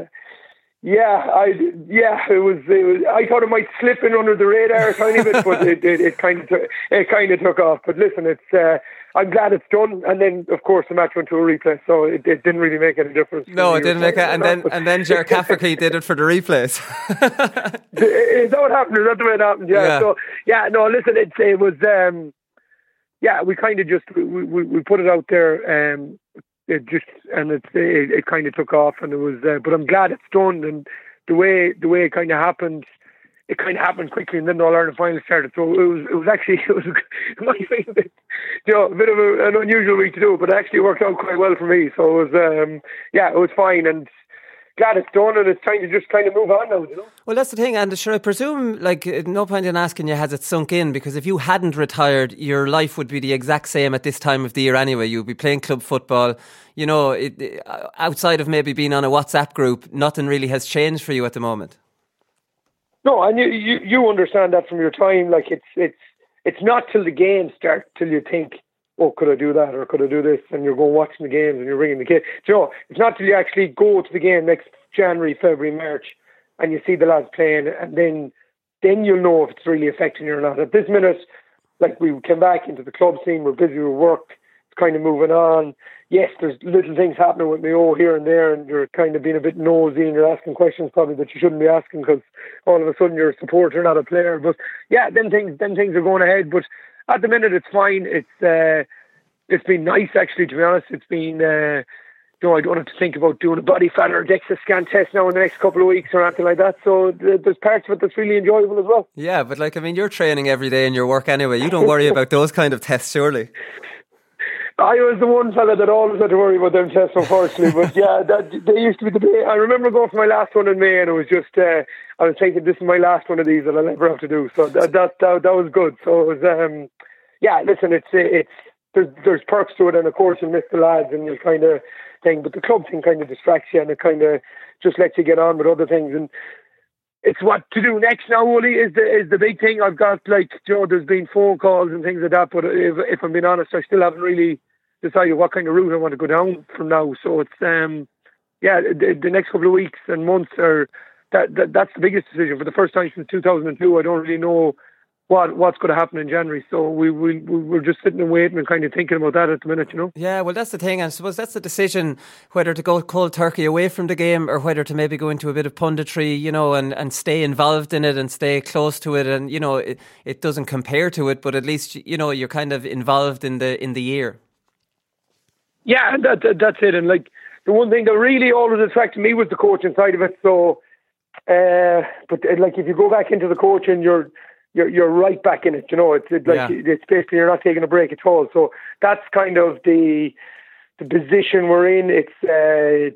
it was. I thought it might slip in under the radar a tiny bit, but it kind of took off. But listen, it's. I'm glad it's done. And then, of course, the match went to a replay, so it didn't really make any difference. No, it didn't make it. And then Ger Cafferty did it for the replays. Is that what happened? Is that the way it happened? Yeah. So no. Listen, it was. We kind of just we put it out there. It kind of took off, and it was. But I'm glad it's done, and the way it kind of happened, it kind of happened quickly, and then the All-Ireland final started. So it was a bit of an unusual week to do, but it actually worked out quite well for me. So it was, it was fine, and glad it's done, and it's time to just kind of move on now, you know. Well, that's the thing, and sure, I presume, like, no point in asking you, has it sunk in? Because if you hadn't retired, your life would be the exact same at this time of the year anyway. You'd be playing club football. You know, outside of maybe being on a WhatsApp group, nothing really has changed for you at the moment. No, and you understand that from your time. Like, it's not till the games start till you think, oh, could I do that or could I do this? And you're going watching the games and you're ringing the kids. You know, it's not till you actually go to the game next January, February, March, and you see the lads playing, and then you'll know if it's really affecting you or not. At this minute, like, we came back into the club scene, we're busy with work, it's kind of moving on. Yes, there's little things happening with Mayo here and there, and you're kind of being a bit nosy and you're asking questions probably that you shouldn't be asking because all of a sudden you're a supporter, not a player. But yeah, then things are going ahead. But at the minute, it's fine. It's been nice, actually, to be honest. It's been, I don't have to think about doing a body fat or DEXA scan test now in the next couple of weeks or anything like that. So there's parts of it that's really enjoyable as well. Yeah, but like, I mean, you're training every day in your work anyway. You don't worry about those kind of tests, surely. I was the one fella that always had to worry about them tests, unfortunately. But yeah, they used to be the. I remember going for my last one in May, and it was just. I was thinking, this is my last one of these that I'll ever have to do. So that was good. So it was. Listen, it's there's perks to it, and of course you miss the lads, and you kind of thing. But the club thing kind of distracts you, and it kind of just lets you get on with other things. And it's what to do next now, Wooly, is the big thing. I've got, like, there's been phone calls and things like that, but if I'm being honest, I still haven't really decided what kind of route I want to go down from now. So it's the next couple of weeks and months are that's the biggest decision. For the first time since 2002, I don't really know what's going to happen in January. So we're just sitting and waiting and kind of thinking about that at the minute, you know. Yeah, well, that's the thing. I suppose that's the decision, whether to go cold turkey away from the game or whether to maybe go into a bit of punditry, you know, and stay involved in it and stay close to it. And, you know, it doesn't compare to it, but at least, you know, you're kind of involved in the year. Yeah, and that's it. And, like, the one thing that really always attracted me was the coaching side of it. So, but like, if you go back into the coaching, you're right back in it, you know. It's basically you're not taking a break at all. So that's kind of the position we're in. It's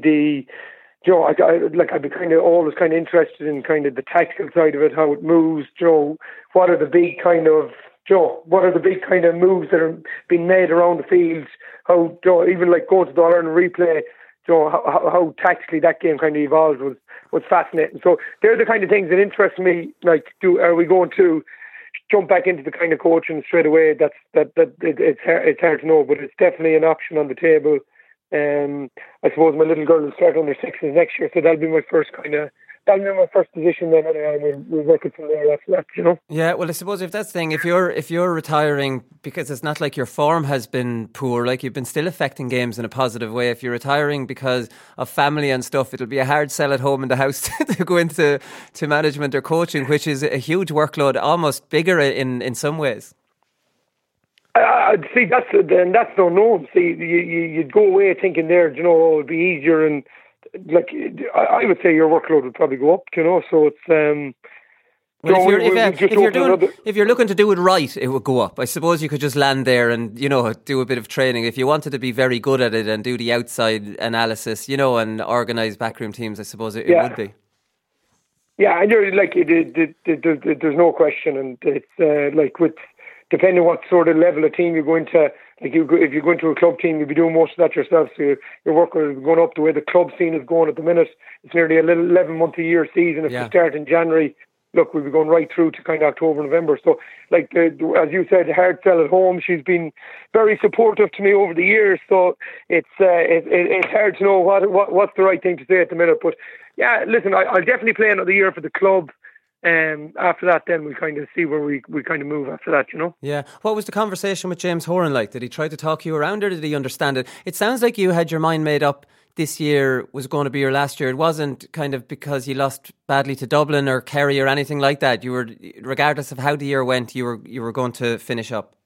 I'd be kind of always kind of interested in kind of the tactical side of it, how it moves. What are the big kind of moves that are being made around the field? How even like going to the All-Ireland replay, how tactically that game kind of evolved was fascinating. So they're the kind of things that interest me. Like, are we going to jump back into the kind of coaching straight away? It's hard to know, but it's definitely an option on the table. I suppose my little girl will start under sixes next year, so that'll be my first position then. Anyway, we'll work it from there after that, you know. Yeah, well, I suppose if that's the thing, if you're retiring, because it's not like your form has been poor, like, you've been still affecting games in a positive way. If you're retiring because of family and stuff, it'll be a hard sell at home in the house to go into management or coaching, which is a huge workload, almost bigger in some ways. See, that's the unknown. See, you'd go away thinking there, you know, it would be easier, and like, I would say your workload would probably go up, you know. So it's if you're looking to do it right, it would go up. I suppose you could just land there and, you know, do a bit of training. If you wanted to be very good at it and do the outside analysis, you know, and organise backroom teams, I suppose it would be. Yeah, and you're like, there's no question, and it's like with depending what sort of level of team you go into, like if you go into a club team, you'll be doing most of that yourself. So your work is going up the way the club scene is going at the minute. It's nearly a little 11-month-a-year season. If you start in January, look, we'll be going right through to kind of October, November. So, like as you said, hard sell at home. She's been very supportive to me over the years. So it's hard to know what's the right thing to say at the minute. But yeah, listen, I'll definitely play another year for the club. After that, then we'll kind of see where we kind of move after that, you know. Yeah. What was the conversation with James Horan like? Did he try to talk you around, or did he understand it? It sounds like you had your mind made up. This year was going to be your last year. It wasn't kind of because you lost badly to Dublin or Kerry or anything like that. You were, regardless of how the year went, you were going to finish up.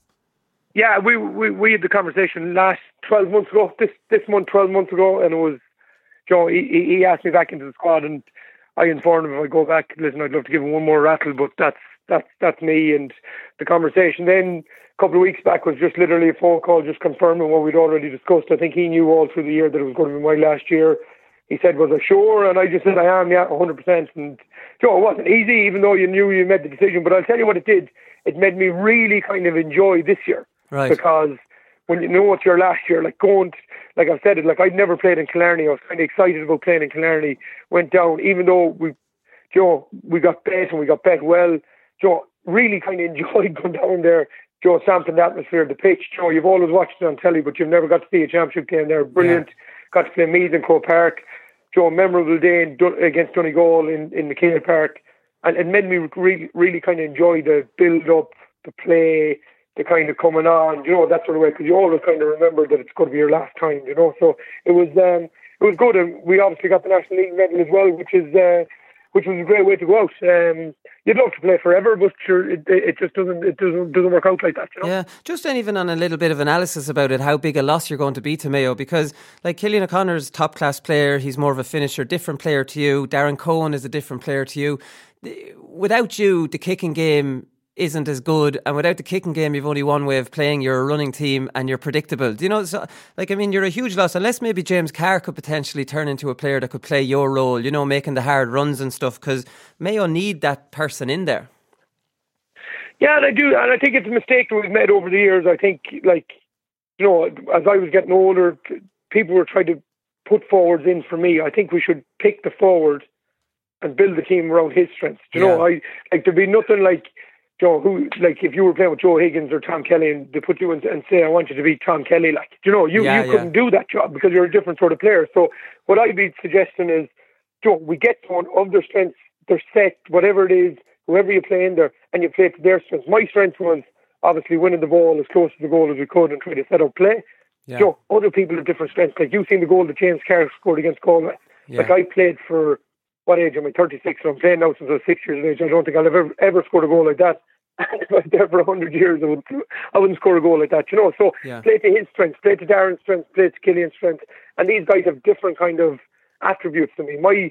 Yeah, we had the conversation last 12 months ago. This month, 12 months ago, and it was Joe. He asked me back into the squad, and I informed him if I go back. Listen, I'd love to give him one more rattle, but that's me. And the conversation then a couple of weeks back was just literally a phone call, just confirming what we'd already discussed. I think he knew all through the year that it was going to be my last year. He said, was I sure? And I just said, I am, yeah, 100%. And Joe, it wasn't easy, even though you knew you made the decision. But I'll tell you what it did. It made me really kind of enjoy this year. Right. Because when you know it's your last year, like like I've said it, like I'd never played in Killarney. I was kind of excited about playing in Killarney. Went down, even though we got bet and we got bet well. Joe, really kind of enjoyed going down there. Joe, sampling the atmosphere, the pitch. Joe, you've always watched it on telly, but you've never got to see a championship game there. Brilliant. Yeah. Got to play Meath in Croke Park. Joe, memorable day against Donegal in McHale Park. And it made me really, really kind of enjoy the build-up, the play, the kind of coming on, you know, that sort of way, because you always kind of remember that it's going to be your last time, you know. So it was good. And we obviously got the National League medal as well, which was a great way to go out. You'd love to play forever, but sure, it just doesn't work out like that, you know? Yeah, just even on a little bit of analysis about it, how big a loss you're going to be to Mayo, because like Cillian O'Connor's top class player, he's more of a finisher, different player to you. Darren Cohen is a different player to you. Without you, the kicking game isn't as good, and without the kicking game, you've only one way of playing. You're a running team and you're predictable. Do you know? So, like, I mean, you're a huge loss, unless maybe James Carr could potentially turn into a player that could play your role, you know, making the hard runs and stuff, because Mayo need that person in there. Yeah, and I do, and I think it's a mistake that we've made over the years. I think, like, you know, as I was getting older, people were trying to put forwards in for me. I think we should pick the forward and build the team around his strengths. Do you know, there'd be nothing like, Joe, who, like, if you were playing with Joe Higgins or Tom Kelly and they put you in and say, I want you to be Tom Kelly, like, you know, you couldn't do that job because you're a different sort of player. So what I'd be suggesting is, Joe, we get someone of their strengths, their set, whatever it is, whoever you play in there, and you play to their strengths. My strength was obviously winning the ball as close to the goal as we could and try to set up play. Yeah. Joe, other people have different strengths. Like, you've seen the goal that James Carr scored against Galway. Yeah. Like, I played for, what age am I? 36, and I'm playing now since I was 6 years of age. I don't think I'll ever scored a goal like that. If I was there for 100 years, I wouldn't score a goal like that, you know. So play to his strengths, play to Darren's strengths, play to Cillian's strengths, and these guys have different kind of attributes to me. My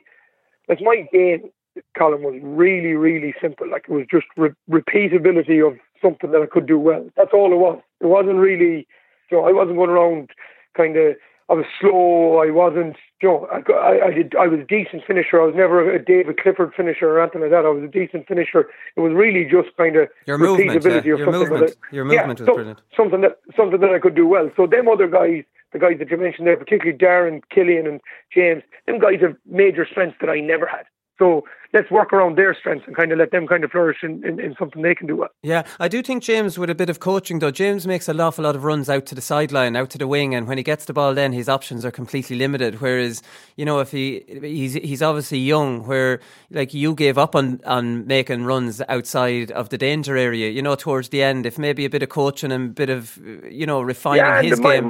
game, Colin, was really, really simple. Like, it was just repeatability of something that I could do well. That's all it was. It wasn't really, you know, I wasn't going around kind of, I was slow. I wasn't, you know, I was a decent finisher. I was never a David Clifford finisher or anything like that. I was a decent finisher. It was really just kind of your repeatability of something. Your movement was brilliant. Something that I could do well. So them other guys, the guys that you mentioned there, particularly Darren, Cillian and James, them guys have major strengths that I never had. So let's work around their strengths and kind of let them kind of flourish in something they can do well. Yeah, I do think James, with a bit of coaching though, James makes an awful lot of runs out to the sideline, out to the wing, and when he gets the ball then his options are completely limited. Whereas, you know, if he's obviously young, where like you gave up on making runs outside of the danger area, you know, towards the end, if maybe a bit of coaching and a bit of, you know, refining his game.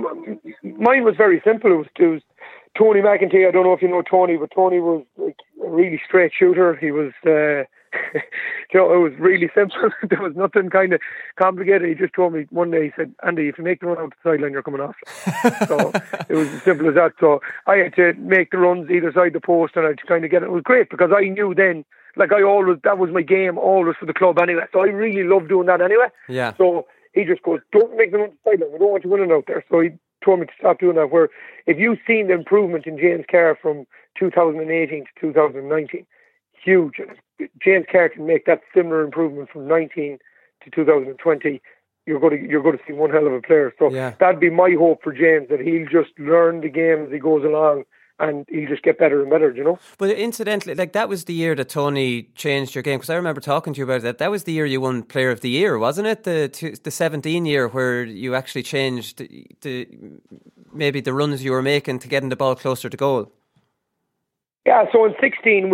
Mine was very simple. It was Tony McEntee. I don't know if you know Tony, but Tony was like a really straight shooter. He was, you know, it was really simple. There was nothing kind of complicated. He just told me one day, he said, Andy, if you make the run out the sideline, you're coming off. So it was as simple as that. So I had to make the runs either side the post, and I had to kind of get it. It was great because I knew then, like, that was my game always for the club anyway. So I really loved doing that anyway. Yeah. So he just goes, don't make the run out the sideline. We don't want you winning out there. So he told me to stop doing that. Where if you've seen the improvement in James Carr from 2018 to 2019, huge. James Carr can make that similar improvement from 19 to 2020, you're going to see one hell of a player. So Yeah. that'd be my hope for James, that he'll just learn the game as he goes along, and he'll just get better and better, you know. But incidentally, like, that was the year that Tony changed your game, because I remember talking to you about that. That was the year you won Player of the Year, wasn't it? The 17 year where you actually changed maybe the runs you were making to getting the ball closer to goal. Yeah, so in 16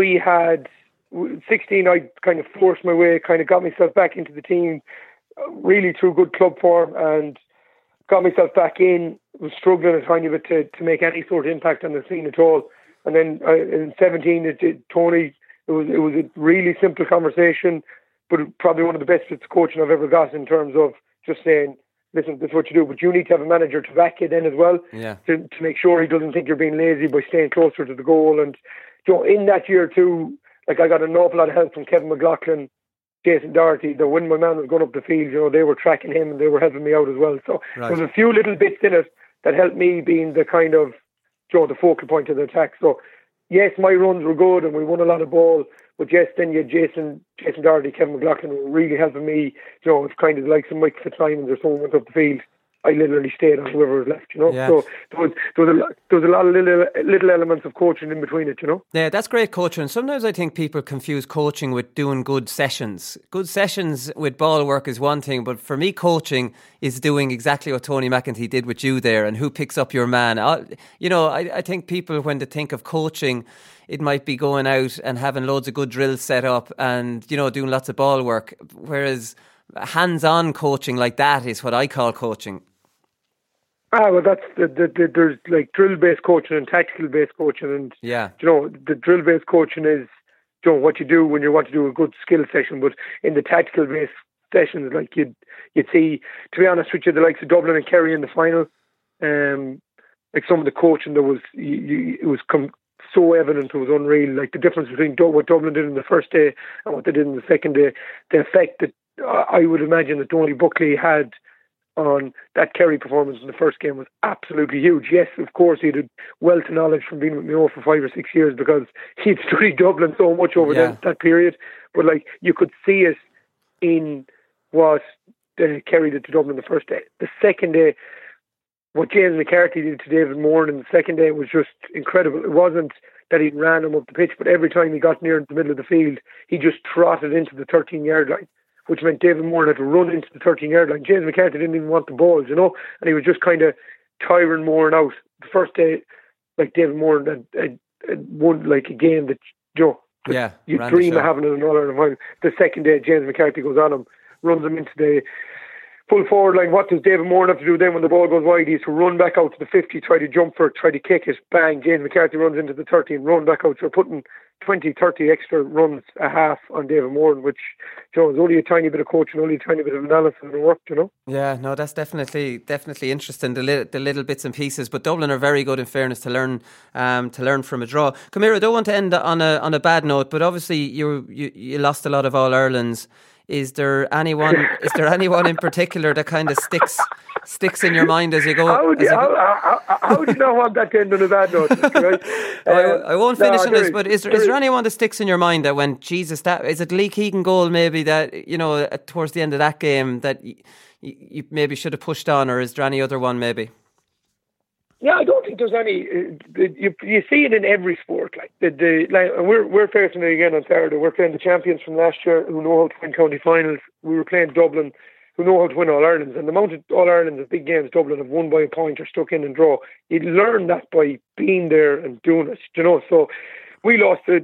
I kind of forced my way, kind of got myself back into the team, really through good club form, and got myself back in. Was struggling a tiny bit to make any sort of impact on the scene at all. And then in 17, Tony, it was a really simple conversation, but probably one of the best bits of coaching I've ever got, in terms of just saying, listen, this is what you do, but you need to have a manager to back you then as well, to make sure he doesn't think you're being lazy by staying closer to the goal. And in that year too, like, I got an awful lot of help from Kevin McLaughlin, Jason Doherty. That when my man was going up the field, they were tracking him and they were helping me out as well. So there was a few little bits in it that helped me being the kind of, the focal point of the attack. So yes, my runs were good and we won a lot of ball, but yes, then you had Jason Doherty, Kevin McLaughlin were really helping me. It's kind of like some Mike Fitzsimons or someone went up the field, I literally stayed on whoever was left, Yeah. So there was a lot of little elements of coaching in between it, Yeah, that's great coaching. Sometimes I think people confuse coaching with doing good sessions. Good sessions with ball work is one thing, but for me, coaching is doing exactly what Tony McEntee did with you there, and who picks up your man. I think people, when they think of coaching, it might be going out and having loads of good drills set up and, doing lots of ball work, whereas hands-on coaching like that is what I call coaching. Well, that's there's like drill-based coaching and tactical-based coaching, and the drill-based coaching is what you do when you want to do a good skill session. But in the tactical-based sessions, like you'd see, to be honest with you, the likes of Dublin and Kerry in the final, like some of the coaching that was it was so evident, it was unreal. Like the difference between what Dublin did in the first day and what they did in the second day, the effect that I would imagine that Tony Buckley had on that Kerry performance in the first game was absolutely huge. Yes, of course, he had wealth of knowledge from being with Mayo for 5 or 6 years, because he'd studied Dublin so much over that period. But like, you could see it in what Kerry did to Dublin the first day. The second day, what James McCarthy did to David Moore in the second day was just incredible. It wasn't that he ran him up the pitch, but every time he got near the middle of the field, he just trotted into the 13-yard line, which meant David Moore had to run into the 13-yard line. James McCarthy didn't even want the balls, and he was just kind of tiring Moore out. The first day, like, David Moore had won like a game that you dream of having in an All-Ireland final. The second day, James McCarthy goes on him, runs him into the full forward line. What does David Moore have to do then when the ball goes wide? He's to run back out to the 50, try to jump for it, try to kick it, bang, James McCarthy runs into the 30 and run back out. So putting 20, 30 extra runs a half on David Moore, which is only a tiny bit of coaching, only a tiny bit of analysis and work, Yeah, no, that's definitely interesting, the little bits and pieces. But Dublin are very good, in fairness, to learn from a draw. Come here, I don't want to end on a bad note, but obviously you lost a lot of All-Irelands. Is there anyone in particular that kind of sticks in your mind as you go? How do you not want that to end on a bad note? Right? I won't finish on this, but is there anyone that sticks in your mind that when, Jesus, that is it Lee Keegan goal maybe that, towards the end of that game that you maybe should have pushed on, or is there any other one maybe? Yeah, I don't think there's any. You see it in every sport. Like we're facing it again on Saturday. We're playing the champions from last year, who know how to win county finals. We were playing Dublin, who know how to win All Irelands. And the amount of All Irelands, big games, Dublin have won by a point or stuck in and draw. You learn that by being there and doing it. So we lost the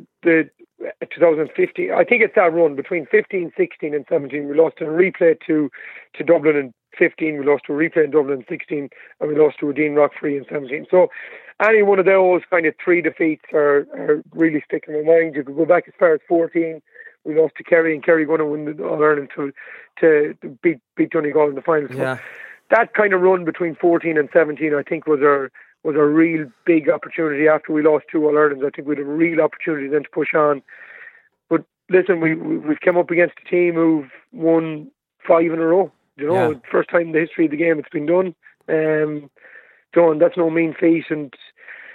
2015. I think it's that run between 15, 16, and 17. We lost in a replay to Dublin in 15, we lost to a replay in Dublin in 16, and we lost to a Dean Rock Free in 17. So any one of those kind of three defeats are really sticking in my mind. You could go back as far as 14. We lost to Kerry, and Kerry going to win the All-Ireland to beat Donegal in the final. So that kind of run between 14 and 17, I think, was a real big opportunity. After we lost 2 All-Irelands, I think we had a real opportunity then to push on. But listen, we've come up against a team who've won 5 in a row. First time in the history of the game it's been done. That's no mean feat, and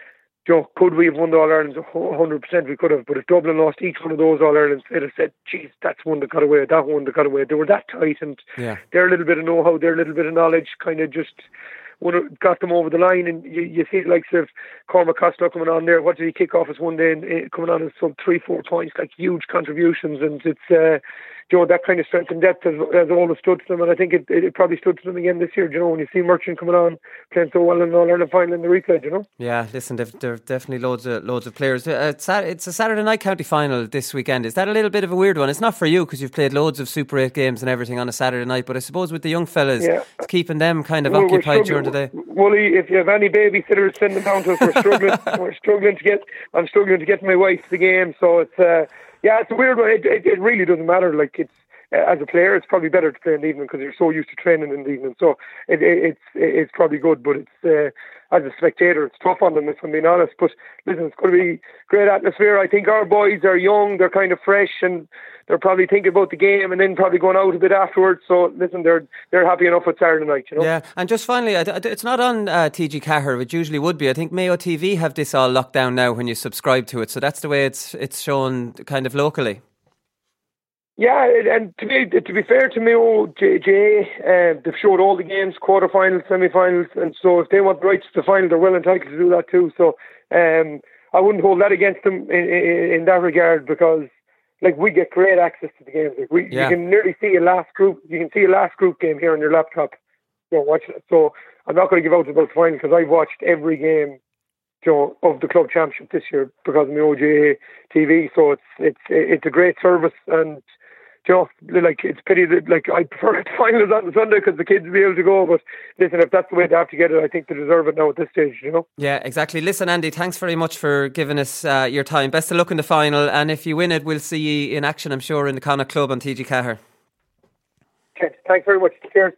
could we have won the All-Irelands? 100% we could have. But if Dublin lost each one of those All-Irelands, they'd have said, geez, that's one that got away, that one that got away. They were that tight, and their little bit of know-how, their little bit of knowledge kind of just got them over the line. And you see the likes of Cormac Costello coming on there. What did he kick off as one day and coming on as some 3-4 points, like huge contributions. And it's that kind of strength and depth has always stood to them, and I think it probably stood to them again this year. When you see Merchant coming on playing so well in the All-Ireland final in the replay, Yeah, listen, there are definitely loads of players. It's a Saturday night county final this weekend. Is that a little bit of a weird one? It's not for you because you've played loads of Super 8 games and everything on a Saturday night, but I suppose with the young fellas, it's keeping them kind of occupied during the day. Wooly, if you have any babysitters, send them down to us. I'm struggling to get my wife to the game, so it's it's a weird one. It really doesn't matter. Like, it's as a player, it's probably better to play in the evening because you're so used to training in the evening. So it's probably good, but it's as a spectator, it's tough on them, if I'm being honest. But listen, it's going to be great atmosphere. I think our boys are young, they're kind of fresh, and they're probably thinking about the game and then probably going out a bit afterwards. So listen, they're happy enough with Saturday night, Yeah, and just finally, it's not on TG Cahir, which usually would be. I think Mayo TV have this all locked down now when you subscribe to it. So that's the way it's shown kind of locally. Yeah, and to be fair to Mayo JA, they've showed all the games, quarterfinals, semi-finals, and so if they want the rights to the final, they're well entitled to do that too. So I wouldn't hold that against them in that regard, because like, we get great access to the games. Like, you can nearly see a last group. You can see a last group game here on your laptop. Watch it. So I'm not going to give out about the final because I've watched every game, of the club championship this year because of my OJA TV. So it's a great service, and like, it's pity that, like, I prefer the finals on the Sunday because the kids will be able to go. But listen, if that's the way they have to get it, I think they deserve it now at this stage, Yeah, exactly. Listen, Andy, thanks very much for giving us your time. Best of luck in the final, and if you win it, we'll see you in action, I'm sure, in the Connacht Club on TG Cahir. Okay, thanks very much. Cheers.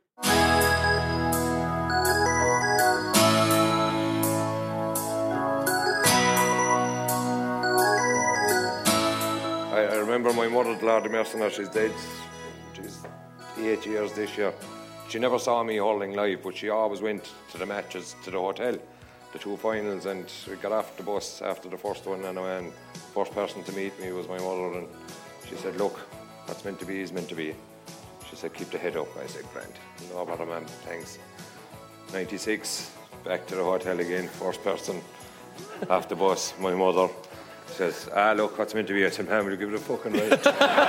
I remember my mother, Lord Mercenaire, she's dead. She's 8 years this year. She never saw me hurling live, but she always went to the matches, to the hotel, the 2 finals, and we got off the bus after the first one, and first person to meet me was my mother, and she said, look, what's meant to be is meant to be. She said, keep the head up. I said, grand. No bother, ma'am, thanks. 96, back to the hotel again, first person off the bus, my mother. She says, look, what's meant to be? I said, ma'am, will you give it a fucking right?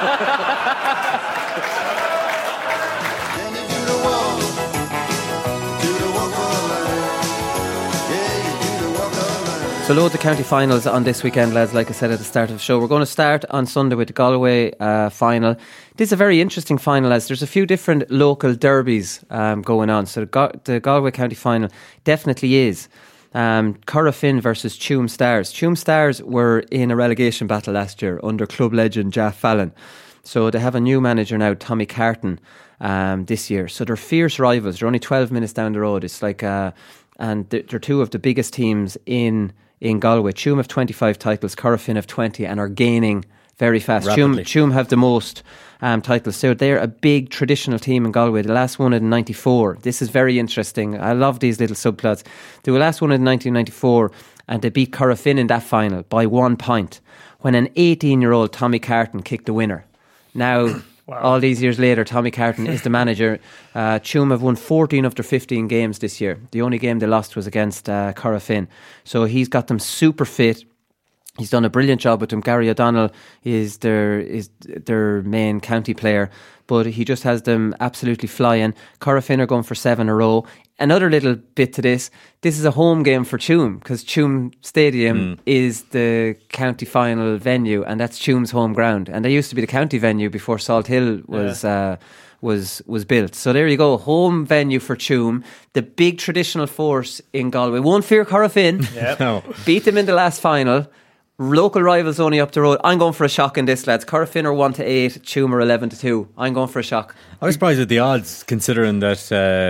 So loads of county finals on this weekend, lads, like I said at the start of the show. We're going to start on Sunday with the Galway final. This is a very interesting final, as there's a few different local derbies going on. So the Galway county final definitely is Corofin versus Tuam Stars. Tuam Stars were in a relegation battle last year under club legend Jaff Fallon. So they have a new manager now, Tommy Carton, this year. So they're fierce rivals. They're only 12 minutes down the road. It's like, and they're two of the biggest teams in Galway. Tuam have 25 titles, Corofin have 20, and are gaining very fast. Tuam have the most titles. So they're a big traditional team in Galway. The last one in 94. This is very interesting. I love these little subplots. They were last one in 1994, and they beat Corofin in that final by 1 point when an 18-year-old Tommy Carton kicked the winner. Now, all these years later, Tommy Carton is the manager. Tuam have won 14 of their 15 games this year. The only game they lost was against Corofin. So he's got them super fit. He's done a brilliant job with them. Gary O'Donnell is their main county player, but he just has them absolutely flying. Corofin are going for 7 in a row. Another little bit to this is a home game for Tuam, because Tuam Stadium is the county final venue, and that's Tuam's home ground. And they used to be the county venue before Salt Hill was built. So there you go, home venue for Tuam, the big traditional force in Galway. Won't fear Corofin. No. Beat them in the last final. Local rivals only up the road. I'm going for a shock in this, lads. Corofin are 1-8, Tuam are 11-2. I'm going for a shock. I was surprised at the odds, considering that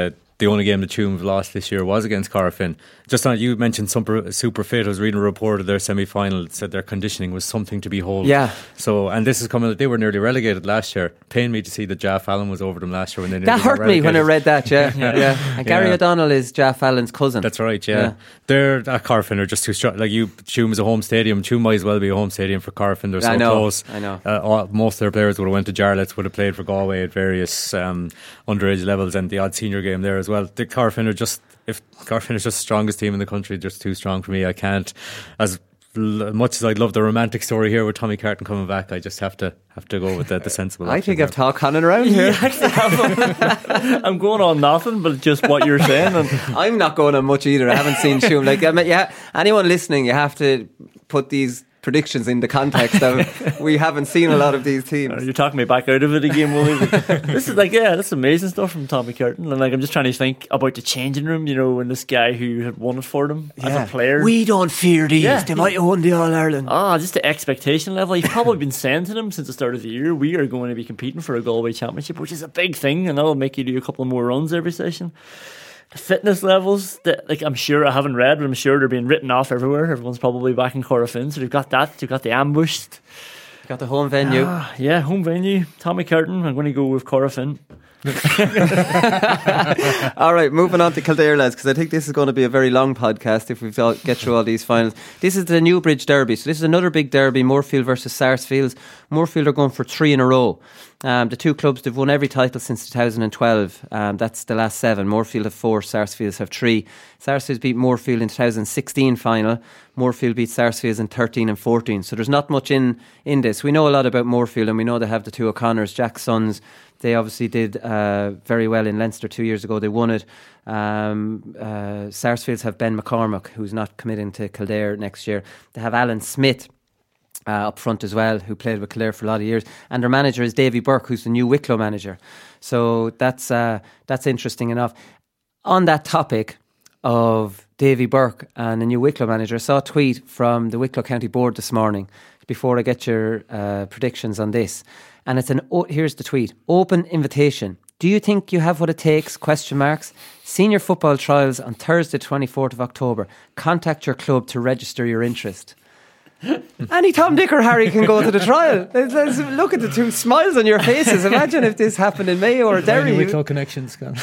the only game that Tuam have lost this year was against Corofin. Just on, you mentioned super fit. I was reading a report of their semi-final. It said their conditioning was something to behold. Yeah. So, and this is coming. They were nearly relegated last year. Pained me to see that Jaff Allen was over them last year when they that hurt me when I read that. Yeah. And Gary O'Donnell is Jaff Allen's cousin. That's right. Yeah. They're at Corofin are just too strong. Like Tuam is a home stadium. Tuam might as well be a home stadium for Corofin. They're so close. I know. Most of their players would have went to Jarlath's, would have played for Galway at various underage levels, and the odd senior game there as well. The Corofin are just, if Corofin is just the strongest team in the country, just too strong for me. I can't, as much as I'd love the romantic story here with Tommy Carton coming back, I just have to go with the sensible. I think I've talked Conan around here. I'm going on nothing but just what you're saying, and I'm not going on much either. I haven't seen Tuam. Like, anyone listening, you have to put these predictions in the context of we haven't seen a lot of these teams. You're talking me back out of it again, Willie. This is that's amazing stuff from Tommy Curtin, and I'm just trying to think about the changing room, and this guy who had won it for them as a player. We don't fear these. They might have won the All-Ireland. Just the expectation level. He's probably been saying to them since the start of the year, we are going to be competing for a Galway championship, which is a big thing, and that'll make you do a couple more runs every session. The fitness levels, I'm sure, I haven't read, but I'm sure they're being written off everywhere. Everyone's probably back in Corofin, so they've got that. They've got the ambush. They've got the home venue. Home venue. Tommy Curtin, I'm going to go with Corofin. Alright, moving on to Kildare, lads, because I think this is going to be a very long podcast if we get through all these finals. This is the Newbridge Derby, so this is another big derby, Moorfield versus Sarsfields. Moorfield are going for 3 in a row. The two clubs, they've won every title since 2012. That's the last 7. Moorfield have 4, Sarsfields have 3. Sarsfields beat Moorfield in 2016 final. Moorfield beat Sarsfields in 13 and 14. So there's not much in this. We know a lot about Moorfield, and we know they have the two O'Connors, Jack's sons. They obviously did very well in Leinster 2 years ago. They won it. Sarsfields have Ben McCormack, who's not committing to Kildare next year. They have Alan Smith up front as well, who played with Kildare for a lot of years. And their manager is Davy Burke, who's the new Wicklow manager. So that's interesting enough. On that topic of Davy Burke and the new Wicklow manager, I saw a tweet from the Wicklow County Board this morning before I get your predictions on this. And it's here's the tweet. Open invitation. Do you think you have what it takes? ? Senior football trials on Thursday 24th of October. Contact your club to register your interest. Any Tom, Dick or Harry can go to the trial. Let's look at the two smiles on your faces. Imagine if this happened in Mayo or Derry. Wicklow connections. But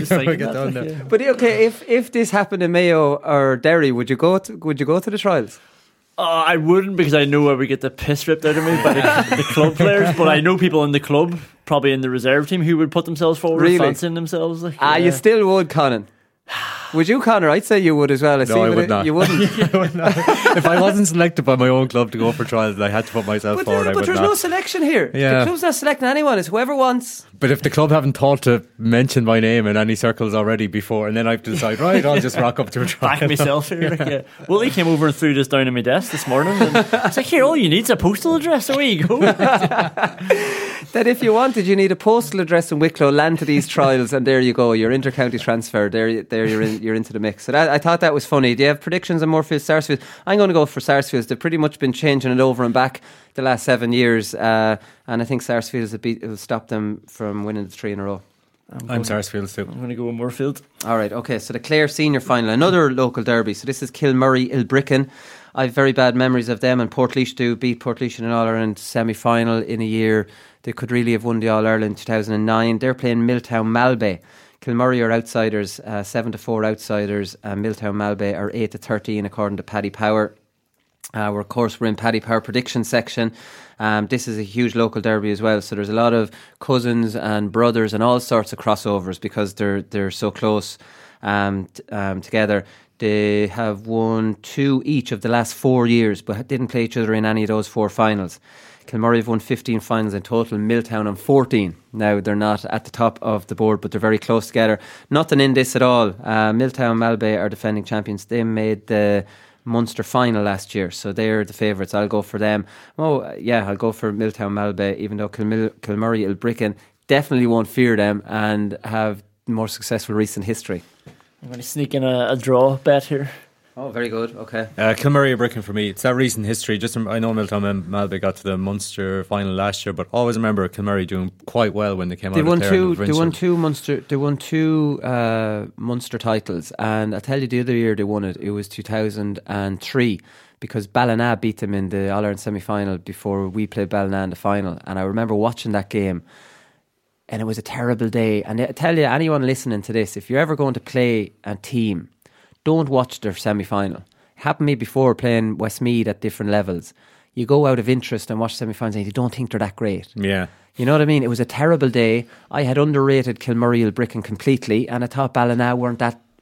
okay, if this happened in Mayo or Derry, would you go to the trials? I wouldn't, because I know I would get the piss ripped out of me by the club players. But I know people in the club, probably in the reserve team, who would put themselves forward, fancying themselves. You still would, Conan. Would you, Conor? I'd say you would as well. I would not. You wouldn't. If I wasn't selected by my own club to go for trials and I had to put myself forward, I would not. But there's no selection here. Yeah. The club's not selecting anyone. It's whoever wants. But if the club haven't thought to mention my name in any circles already before, and then I have to decide, right, I'll just rock up to a trial. Back myself here. Willie came over and threw this down on my desk this morning. And it's like, here, all you need is a postal address. Away you go. That if you wanted, you need a postal address in Wicklow, land to these trials, and there you go. Your inter-county transfer. There you're into the mix. So I thought that was funny. Do you have predictions on Moorfield, Sarsfields? I'm going to go for Sarsfields. They've pretty much been changing it over and back the last 7 years, and I think Sarsfields will stop them from winning the 3 in a row. I'm Sarsfields too. I'm going to go with Moorfield. Alright, okay, so the Clare Senior Final, another local derby. So this is Kilmurray Ilbricken. I have very bad memories of them, and Portlaoise do beat Portlaoise in an All-Ireland semi-final in a year they could really have won the All-Ireland 2009. They're playing Milltown Malbay. Kilmurray are outsiders, 7-4 outsiders, and Milltown Malbay are 8-13 according to Paddy Power. We're in Paddy Power prediction section. This is a huge local derby as well, so there's a lot of cousins and brothers and all sorts of crossovers because they're so close together. They have won 2 each of the last 4 years, but didn't play each other in any of those 4 finals. Kilmurray have won 15 finals in total, Milltown on 14. Now, they're not at the top of the board, but they're very close together. Nothing in this at all. Milltown Malbay are defending champions. They made the Munster final last year, so they're the favourites. I'll go for them. I'll go for Milltown Malbay, even though Kilmurray Ilbricken definitely won't fear them and have more successful recent history. I'm going to sneak in a draw bet here. Oh, very good. Okay. Kilmurray or Brecon for me. It's that recent history. I know Milton and Malbay got to the Munster final last year, but always remember Kilmurray doing quite well when they came out of Clare. They won two Munster titles, and I tell you, the other year they won it. It was 2003 because Ballina beat them in the All Ireland semi-final before we played Ballina in the final. And I remember watching that game, and it was a terrible day. And I tell you, anyone listening to this, if you're ever going to play a team, don't watch their semi-final. It happened to me before playing Westmeath at different levels. You go out of interest and watch semi-finals and you don't think they're that great. Yeah. You know what I mean? It was a terrible day. I had underrated Kilmurray Ilbricken completely, and I thought Ballina weren't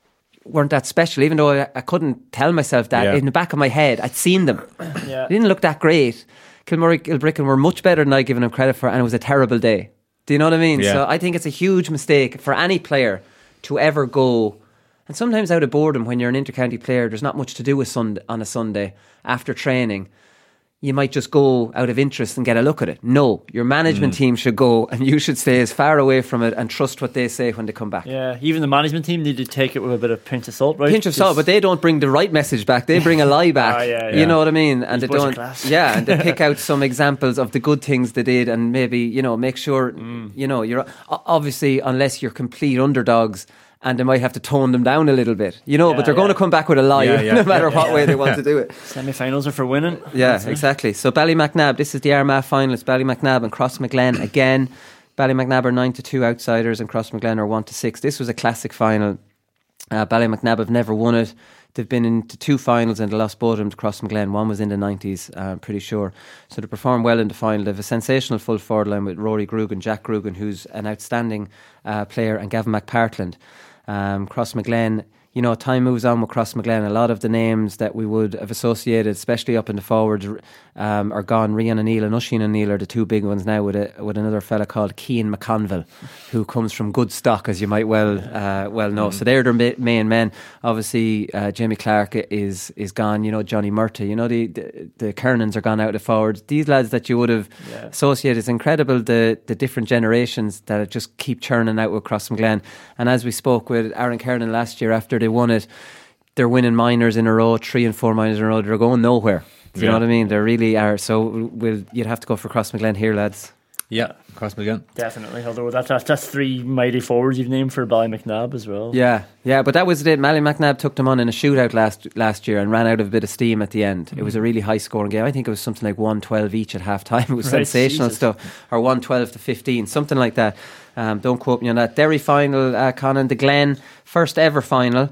that special, even though I couldn't tell myself that. In the back of my head, I'd seen them. Yeah. They didn't look that great. Kilmurray Ilbricken were much better than I'd given them credit for, and it was a terrible day. Do you know what I mean? Yeah. So I think it's a huge mistake for any player to ever go. And sometimes out of boredom, when you're an intercounty player, there's not much to do on a Sunday after training. You might just go out of interest and get a look at it. No, your management team should go, and you should stay as far away from it and trust what they say when they come back. Yeah, even the management team need to take it with a bit of pinch of salt, right? Pinch of salt, but they don't bring the right message back. They bring a lie back. Yeah. You know what I mean? And they don't. Class. Yeah, and they pick out some examples of the good things they did, and maybe make sure you're obviously, unless you're complete underdogs. And they might have to tone them down a little bit, but they're going to come back with a lie, no matter what way they want to do it. Semi-finals are for winning. Yeah, exactly. So Ballymacnab, this is the Armagh final. It's Ballymacnab and Crossmaglen again. Ballymacnab are 9-2 outsiders, and Crossmaglen are 1-6. This was a classic final. Ballymacnab have never won it. They've been into two finals and they lost both of them to Crossmaglen. One was in the 90s, I'm pretty sure. So they performed well in the final. They have a sensational full forward line with Rory Grugan, Jack Grugan, who's an outstanding player, and Gavin McPartland. Crossmaglen, time moves on with Crossmaglen. A lot of the names that we would have associated, especially up in the forwards, are gone. Rian O'Neill and Oisin O'Neill are the two big ones now, with another fella called Cian McConville, who comes from good stock, as you might well know. So they're their main men. Obviously, Jamie Clark is gone. Johnny Murty. The Kernans are gone out of the forwards. These lads that you would have associated, it's incredible the different generations that just keep churning out with Crossmaglen. And as we spoke with Aaron Kernan last year after they won it, they're winning minors in a row, 3 and 4 minors in a row. They're going nowhere. Do you know what I mean? They really are. So you'd have to go for Crossmaglen here, lads. Yeah, Crossmaglen. Definitely. Although that's 3 mighty forwards you've named for Ballymacnab as well. Yeah, but that was it. Ballymacnab took them on in a shootout last year and ran out of a bit of steam at the end. It was a really high scoring game. I think it was something like 1-12 each at half time. It was sensational stuff. Or 1-12-15, something like that. Don't quote me on that. Derry final, Conan, the Glen, first ever final.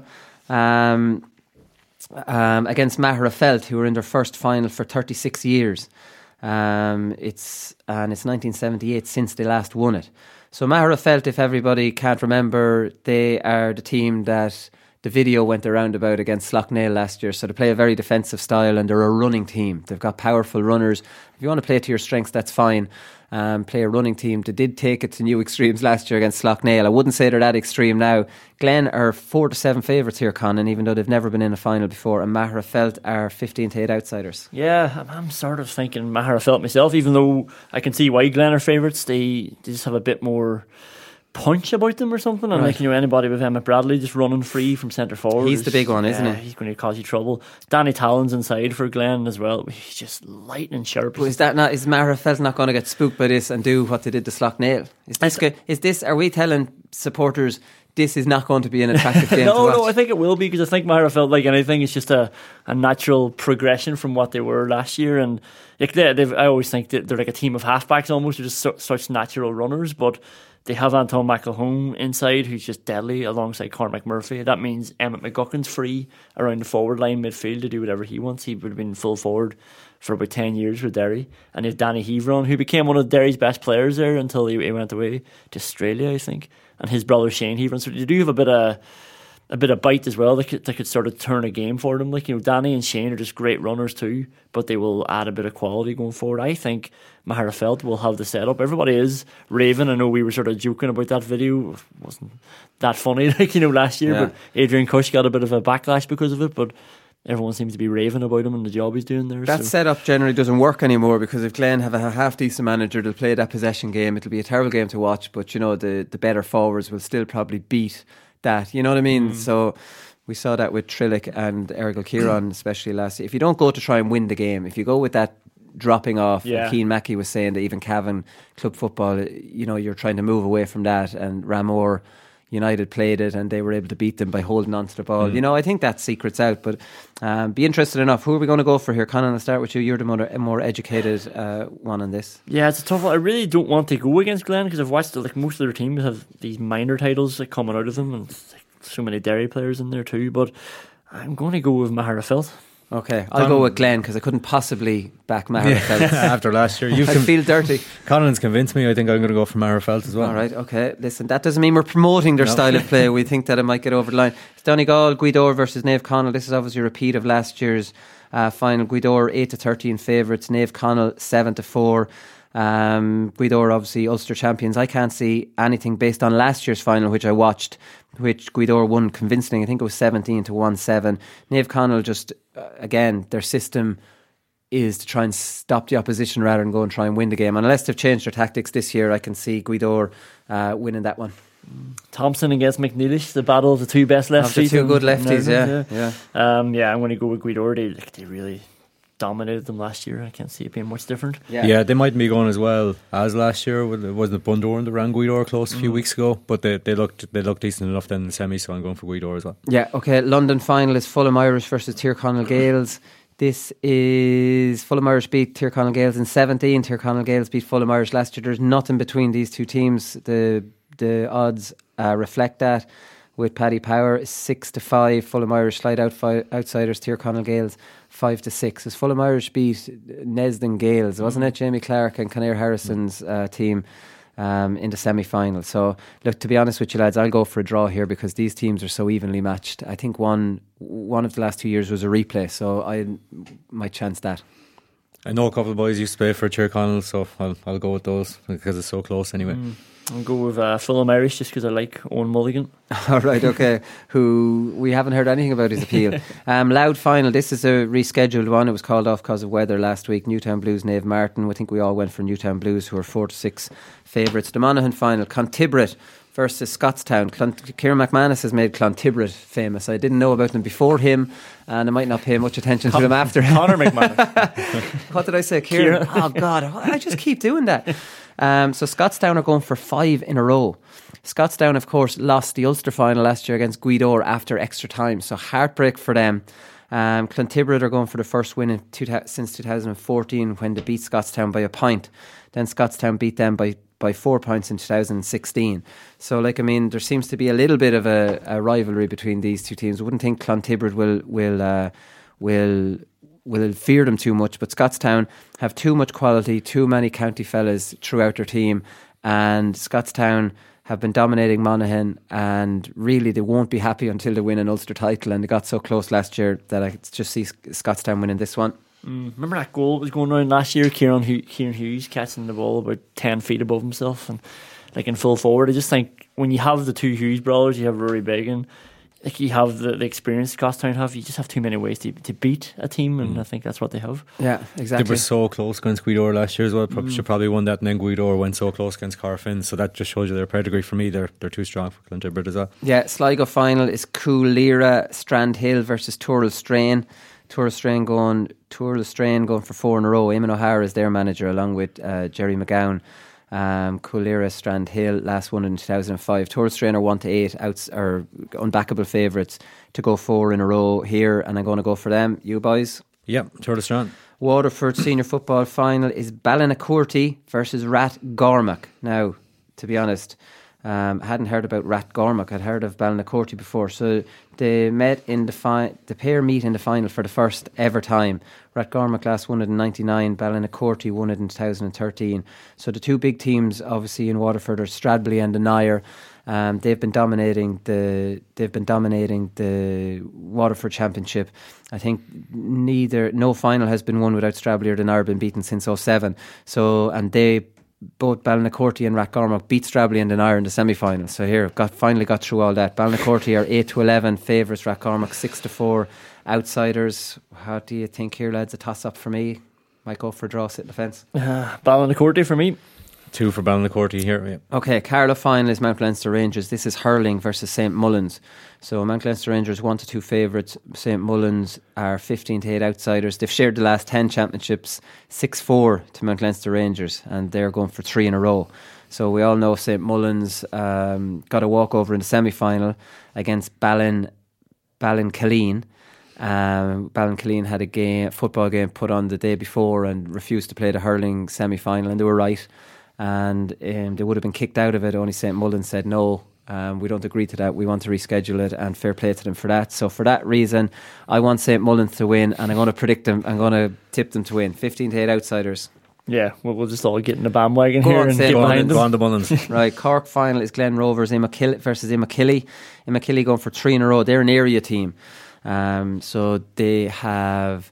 Against Mahara Felt, who were in their first final for 36 years. It's 1978 since they last won it. So Mahara Felt, if everybody can't remember, they are the team that the video went around about against Slough-Nail last year. So they play a very defensive style, and they're a running team. They've got powerful runners. If you want to play to your strengths, that's fine. Play a running team. They did take it to new extremes last year against Slough-Nail. I wouldn't say they're that extreme now. Glen are 4-7 favourites here, Conan, even though they've never been in a final before, and Mahara Felt are 15-8 outsiders. Yeah, I'm sort of thinking Mahara Felt myself, even though I can see why Glen are favourites. They just have a bit more punch about them or something, and anybody with Emmett Bradley just running free from centre forward. He's the big one, isn't he? He's going to cause you trouble. Danny Talon's inside for Glen as well. He's just lightning sharp. But is Mahara Felt not going to get spooked by this and do what they did to Slough-Nail? Are we telling supporters this is not going to be an attractive game to watch? No, I think it will be, because I think Mahara Felt, like anything, it's just a natural progression from what they were last year. And I always think that they're like a team of halfbacks almost. They're just such natural runners, but they have Anton McElhone inside, who's just deadly, alongside Cormac Murphy. That means Emmett McGuckin's free around the forward line midfield to do whatever he wants. He would have been full forward for about 10 years with Derry. And you have Danny Heveron, who became one of Derry's best players there until he went away to Australia, I think. And his brother Shane Heveron. So you do have a bit of bite as well that could sort of turn a game for them. Danny and Shane are just great runners too, but they will add a bit of quality going forward. I think Mahara Felt will have the setup. Everybody is raving. I know we were sort of joking about that video. It wasn't that funny last year, but Adrian Cush got a bit of a backlash because of it, but everyone seems to be raving about him and the job he's doing there. That setup generally doesn't work anymore, because if Glen have a half-decent manager, they'll play that possession game. It'll be a terrible game to watch, but the better forwards will still probably beat that. You know what I mean? So We saw that with Trillick and Ergal Kieran, especially last year. If you don't go to try and win the game, if you go with that dropping off, Keane Mackey was saying that even Cavan club football, you're trying to move away from that, and Ramore United played it and they were able to beat them by holding on to the ball. I think that secret's out, but be interested enough. Who are we going to go for here? Conan, I'll start with you. You're the more educated one on this. Yeah, it's a tough one. I really don't want to go against Glen because I've watched most of their teams have these minor titles coming out of them, and so many Derry players in there too, but I'm going to go with Maherafelt. Okay, I'll go with Glen because I couldn't possibly back Maherafelt after last year. I feel dirty. Colin's convinced me. I think I'm going to go for Maherafelt as well. All right, okay. Listen, that doesn't mean we're promoting their style of play. We think that it might get over the line. It's Donegal, Guidor versus Naomh Conaill. This is obviously a repeat of last year's final. Guidor 8-13 favourites. Naomh Conaill 7-4. Guidor obviously Ulster champions. I can't see anything based on last year's final, which I watched, which Guidor won convincingly. I think it was 17-1-7. Naomh Conaill just again, their system is to try and stop the opposition rather than go and try and win the game. And unless they've changed their tactics this year, I can see Guidor winning that one. Thompson against McNeilish, the battle of the two best lefties. The two good lefties, yeah. I'm going to go with Guidor. They really dominated them last year. I can't see it being much different. Yeah, they mightn't be going as well as last year. It wasn't Bundoran that ran Guidor close a few weeks ago, but they looked decent enough then in the semi, so I'm going for Guidor as well. Yeah, okay. London final is Fulham Irish versus Tyrconnell Gales. This is Fulham Irish beat Tyrconnell Gales in 17. Tyrconnell Gales beat Fulham Irish last year. There's nothing between these two teams. The odds reflect that. With Paddy Power 6-5, Fulham Irish slide outsiders. Tyrconnell Gales 5-6. As Fulham Irish beat Nesden Gales, wasn't it? Jamie Clark and Conair Harrison's team in the semi-final. So look, to be honest with you lads, I'll go for a draw here because these teams are so evenly matched. I think one of the last 2 years was a replay, so I might chance that. I know a couple of boys used to play for Tyrconnell, so I'll go with those because it's so close anyway. I'll go with Fulham Irish just because I like Owen Mulligan. All right, okay. Who we haven't heard anything about his appeal. Loud final. This is a rescheduled one. It was called off because of weather last week. Newtown Blues, Naomh Martin. I think we all went for Newtown Blues, who are 4-6 favourites. The Monaghan final. Clontibrett versus Scottstown. Kieran McManus has made Clontibrett famous. I didn't know about them before him, and I might not pay much attention to them after him. Conor McManus. What did I say, Kieran? Oh God, I just keep doing that. So Scottstown are going for 5 in a row. Scottstown, of course, lost the Ulster final last year against Guidor after extra time, so heartbreak for them. Clontibrett are going for the first win since 2014 when they beat Scottstown by a point. Then Scottstown beat them by 4 points in 2016. So, there seems to be a little bit of a rivalry between these two teams. I wouldn't think Clontibrett will fear them too much, but Scottstown have too much quality, too many county fellas throughout their team, and Scottstown have been dominating Monaghan, and really they won't be happy until they win an Ulster title, and they got so close last year that I just see Scottstown winning this one. Remember that goal that was going around last year, Kieran Hughes catching the ball about 10 feet above himself and in full forward. I just think when you have the two Hughes brothers, you have Rory Began, you have the experience Scottstown have, you just have too many ways to beat a team, and I think that's what they have. Yeah, exactly. They were so close against Guidor last year as well. Should probably won that, and then Guidor went so close against Carfin, so that just shows you their pedigree. For me, they're too strong for Clontibrett as well. Yeah, Sligo final is Coolera Strandhill versus Toral Strain. Toral Strain going for 4 in a row. Eamon O'Hara is their manager along with Jerry McGowan. Coolera Strandhill last one in 2005. Toral Strain are 1-8 are unbackable favourites to go 4 in a row here, and I'm going to go for them. You boys? Yep, Toral Strain. Waterford senior football final is Ballinacurty versus Rathgormack. Now, to be honest, hadn't heard about Rathgormack. I'd heard of Ballinacurty before. So they met in the pair meet in the final for the first ever time. Rathgormack last won it in 1999. Ballinacurty won it in 2013. So the two big teams, obviously in Waterford, are Stradbally and the Nair. They've been dominating the Waterford Championship. I think no final has been won without Stradbally or the Nair been beaten since 2007. So, and both Ballinacurty and Rathgormack beat Stradbally and the Nair in the semi-final. So here, finally got through all that. Ballinacurty are 8-11 favourites. Rathgormack 6-4 outsiders. How do you think here, lads? A toss-up for me. Might go for a draw, sit in the fence. Ballinacurty for me. 2 for Ballincorty here. Yeah. Okay, Carlow final is Mount Leinster Rangers. This is hurling versus St Mullins. So Mount Leinster Rangers 1-2 favourites. St Mullins are 15-8 outsiders. They've shared the last 10 championships, 6-4 to Mount Leinster Rangers, and they're going for 3 in a row. So we all know St Mullins got a walkover in the semi-final against Ballinkilleen. Ballinkilleen had a football game put on the day before and refused to play the hurling semi-final, and they were right. And they would have been kicked out of it. Only St Mullins said no, we don't agree to that, we want to reschedule it, and fair play to them for that. So for that reason, I want St Mullins to win, and I'm going to predict them, I'm going to tip them to win. 15-8 outsiders. Yeah, well, we'll just all get in the bandwagon Go here on, and St get behind Mullins. them. On the Mullins. Right, Cork final is Glen Rovers versus Immakilly. Immakilly going for 3 in a row. They're an area team. So they have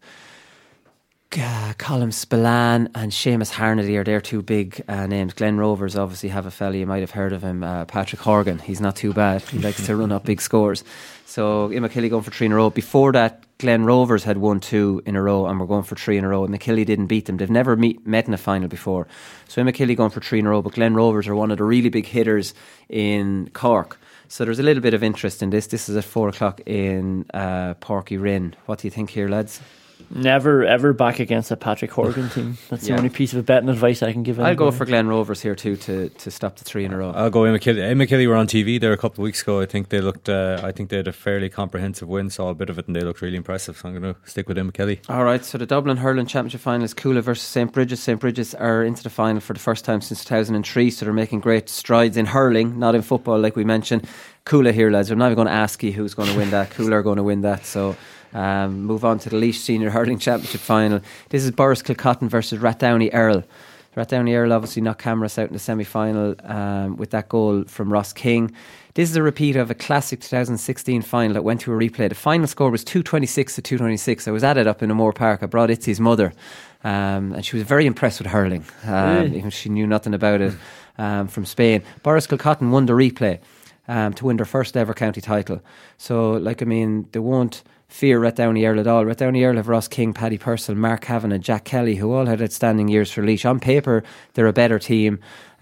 Colin Spillane and Seamus Harnedy are their 2 big names. Glen Rovers obviously have a fella, you might have heard of him, Patrick Horgan. He's not too bad. He likes to run up big scores. So Immakilly going for 3 in a row. Before that, Glen Rovers had won 2 in a row and we're going for 3 in a row. Immakilly didn't beat them. They've never met in a final before. So Immakilly going for 3 in a row, but Glen Rovers are one of the really big hitters in Cork. So there's a little bit of interest in this. This is at 4 o'clock in Porky Rin. What do you think here, lads? Never ever back against a Patrick Horgan team. That's the only piece of betting advice I can give. I'll go for Glen Rovers here too to stop the 3 in a row. I'll go Immakilly. Immakilly were on TV there a couple of weeks ago. I think they looked. I think they had a fairly comprehensive win. Saw a bit of it, and they looked really impressive. So I'm going to stick with Immakilly. All right. So the Dublin Hurling Championship final is Coola versus St Bridges. St Bridges are into the final for the first time since 2003. So they're making great strides in hurling, not in football, like we mentioned. Coola here, lads. I'm not even going to ask you who's going to win that. Coola are going to win that. So. Move on to the Laois Senior Hurling Championship final. This is Borris Kilcotton versus Rathdowney Earl. Rathdowney Earl obviously knocked Camross out in the semi-final with that goal from Ross King. This is a repeat of a classic 2016 final that went to a replay. The final score was 226-226. I was at it up in O'Moore Park. I brought Itzy's mother and she was very impressed with hurling. Even she knew nothing about it from Spain. Borris Kilcotton won the replay to win their first ever county title. So, they won't fear Rathdowney Earl at all. Rathdowney Earl have Ross King, Paddy Purcell, Mark Kavanagh, Jack Kelly, who all had outstanding years for Laois. On paper, they're a better team.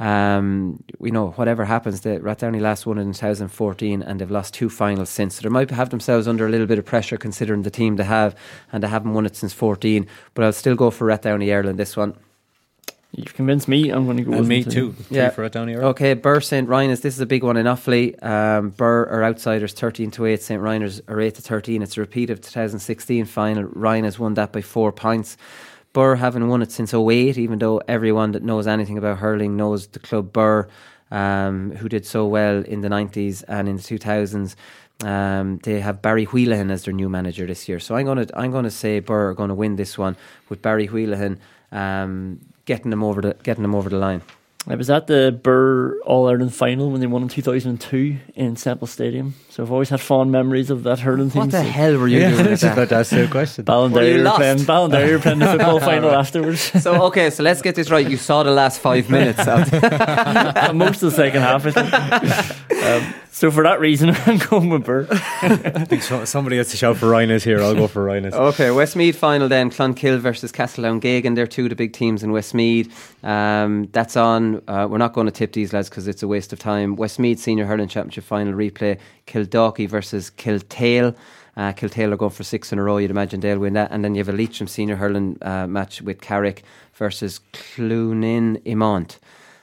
We know whatever happens, Rathdowney last won it in 2014 and they've lost 2 finals since. So they might have themselves under a little bit of pressure considering the team they have, and they haven't won it since 14. But I'll still go for Rathdowney Earl in this one. You've convinced me. I'm going to go with me too. Yeah, for Rathdowney Earl. Okay, Burr St Rynagh's. This is a big one in Offaly. Burr are outsiders 13-8. St Rynagh's are 8-13. It's a repeat of 2016 final. Rynagh's won that by 4 points. Burr haven't won it since 08, even though everyone that knows anything about hurling knows the club Burr, who did so well in the 90s and in the 2000s. They have Barry Wheelahan as their new manager this year. So I'm going to say Burr are going to win this one with Barry Wheelahan getting them over the line. I was at the Burr All-Ireland final when they won in 2002 in Semple Stadium. So I've always had fond memories of that hurling team. What the hell were you doing with that? That's the question. Ballinderry were playing the football final afterwards. So let's get this right. You saw the last 5 minutes of most of the second half, I think. So for that reason, I'm going with Burr. I think somebody has to shout for Rynagh's here. I'll go for Rynagh's. Okay, Westmeath final then. Clonkill versus Castletowngagan. They're 2 of the big teams in Westmeath. That's on. We're not going to tip these lads because it's a waste of time. Westmeath Senior Hurling Championship final replay. Kildalkey versus Kiltale. Kiltale are going for 6 in a row. You'd imagine they'll win that. And then you have a Leitrim Senior Hurling match with Carrick versus Clunin Imont.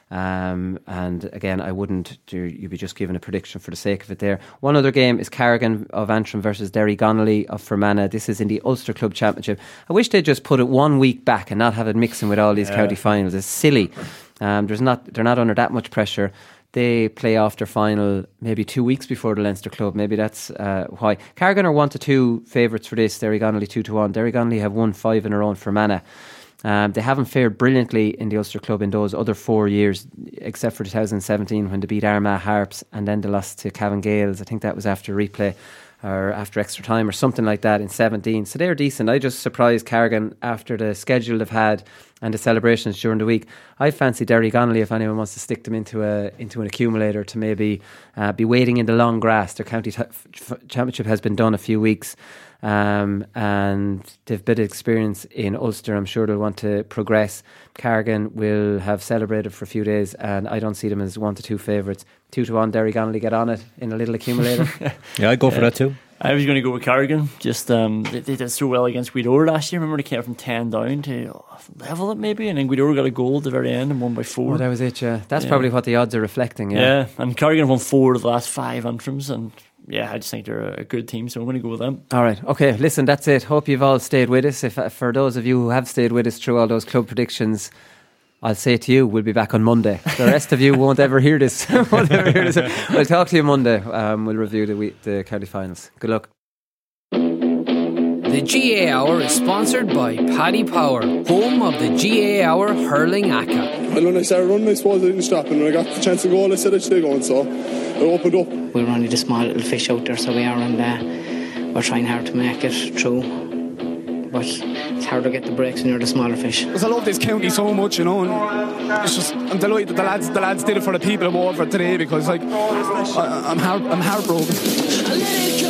And again, I wouldn't do, you'd be just giving a prediction for the sake of it there. One other game is Carrigan of Antrim versus Derry Connolly of Fermanagh. This is in the Ulster Club Championship. I wish they'd just put it 1 week back and not have it mixing with all these county finals. It's silly. They're not under that much pressure. They play off their final maybe 2 weeks before the Leinster Club. Maybe that's why. Carrigan are 1-2 favourites for this. Derry Connolly 2-1. Derry Connolly have won 5 in a row in Fermanagh. They haven't fared brilliantly in the Ulster Club in those other 4 years, except for 2017 when they beat Armagh Harps and then they lost to Cavan Gales. I think that was after replay. or after extra time or something like that in 17. So they're decent. I just surprised Carrigan after the schedule they've had and the celebrations during the week. I fancy Derry Connolly, if anyone wants to stick them into an accumulator, to maybe be waiting in the long grass. Their county championship has been done a few weeks, and they've a bit of experience in Ulster. I'm sure they'll want to progress. Carrigan will have celebrated for a few days, and I don't see them as 1 to 2 favourites. 2 to 1, Derry Connolly get on it in a little accumulator. Yeah, I'd go for that too. I was going to go with Carrigan. Just they did so well against Guidora last year. Remember, they came from 10 down to level it maybe, and then Guidora got a goal at the very end and won by 4. Oh, that was it, yeah. That's probably what the odds are reflecting, yeah. And Carrigan have won 4 of the last 5 interims, and yeah, I just think they're a good team, so I'm going to go with them. All right, okay, listen, that's it. Hope you've all stayed with us. If for those of you who have stayed with us through all those club predictions, I'll say to you, we'll be back on Monday. The rest of you won't ever hear this. We'll talk to you Monday. We'll review the county finals. Good luck. The GA Hour is sponsored by Paddy Power, home of the GA Hour hurling ACA. And when I started running, I suppose I didn't stop, and when I got the chance to go, I said I'd stay going, so I opened up. We were only the small little fish out there, so we are, and we're trying hard to make it through. But it's hard to get the breaks when you're the smaller fish. Because I love this county so much, you know, and it's just, I'm delighted the lads did it for the people of Waterford today, because like I'm heartbroken.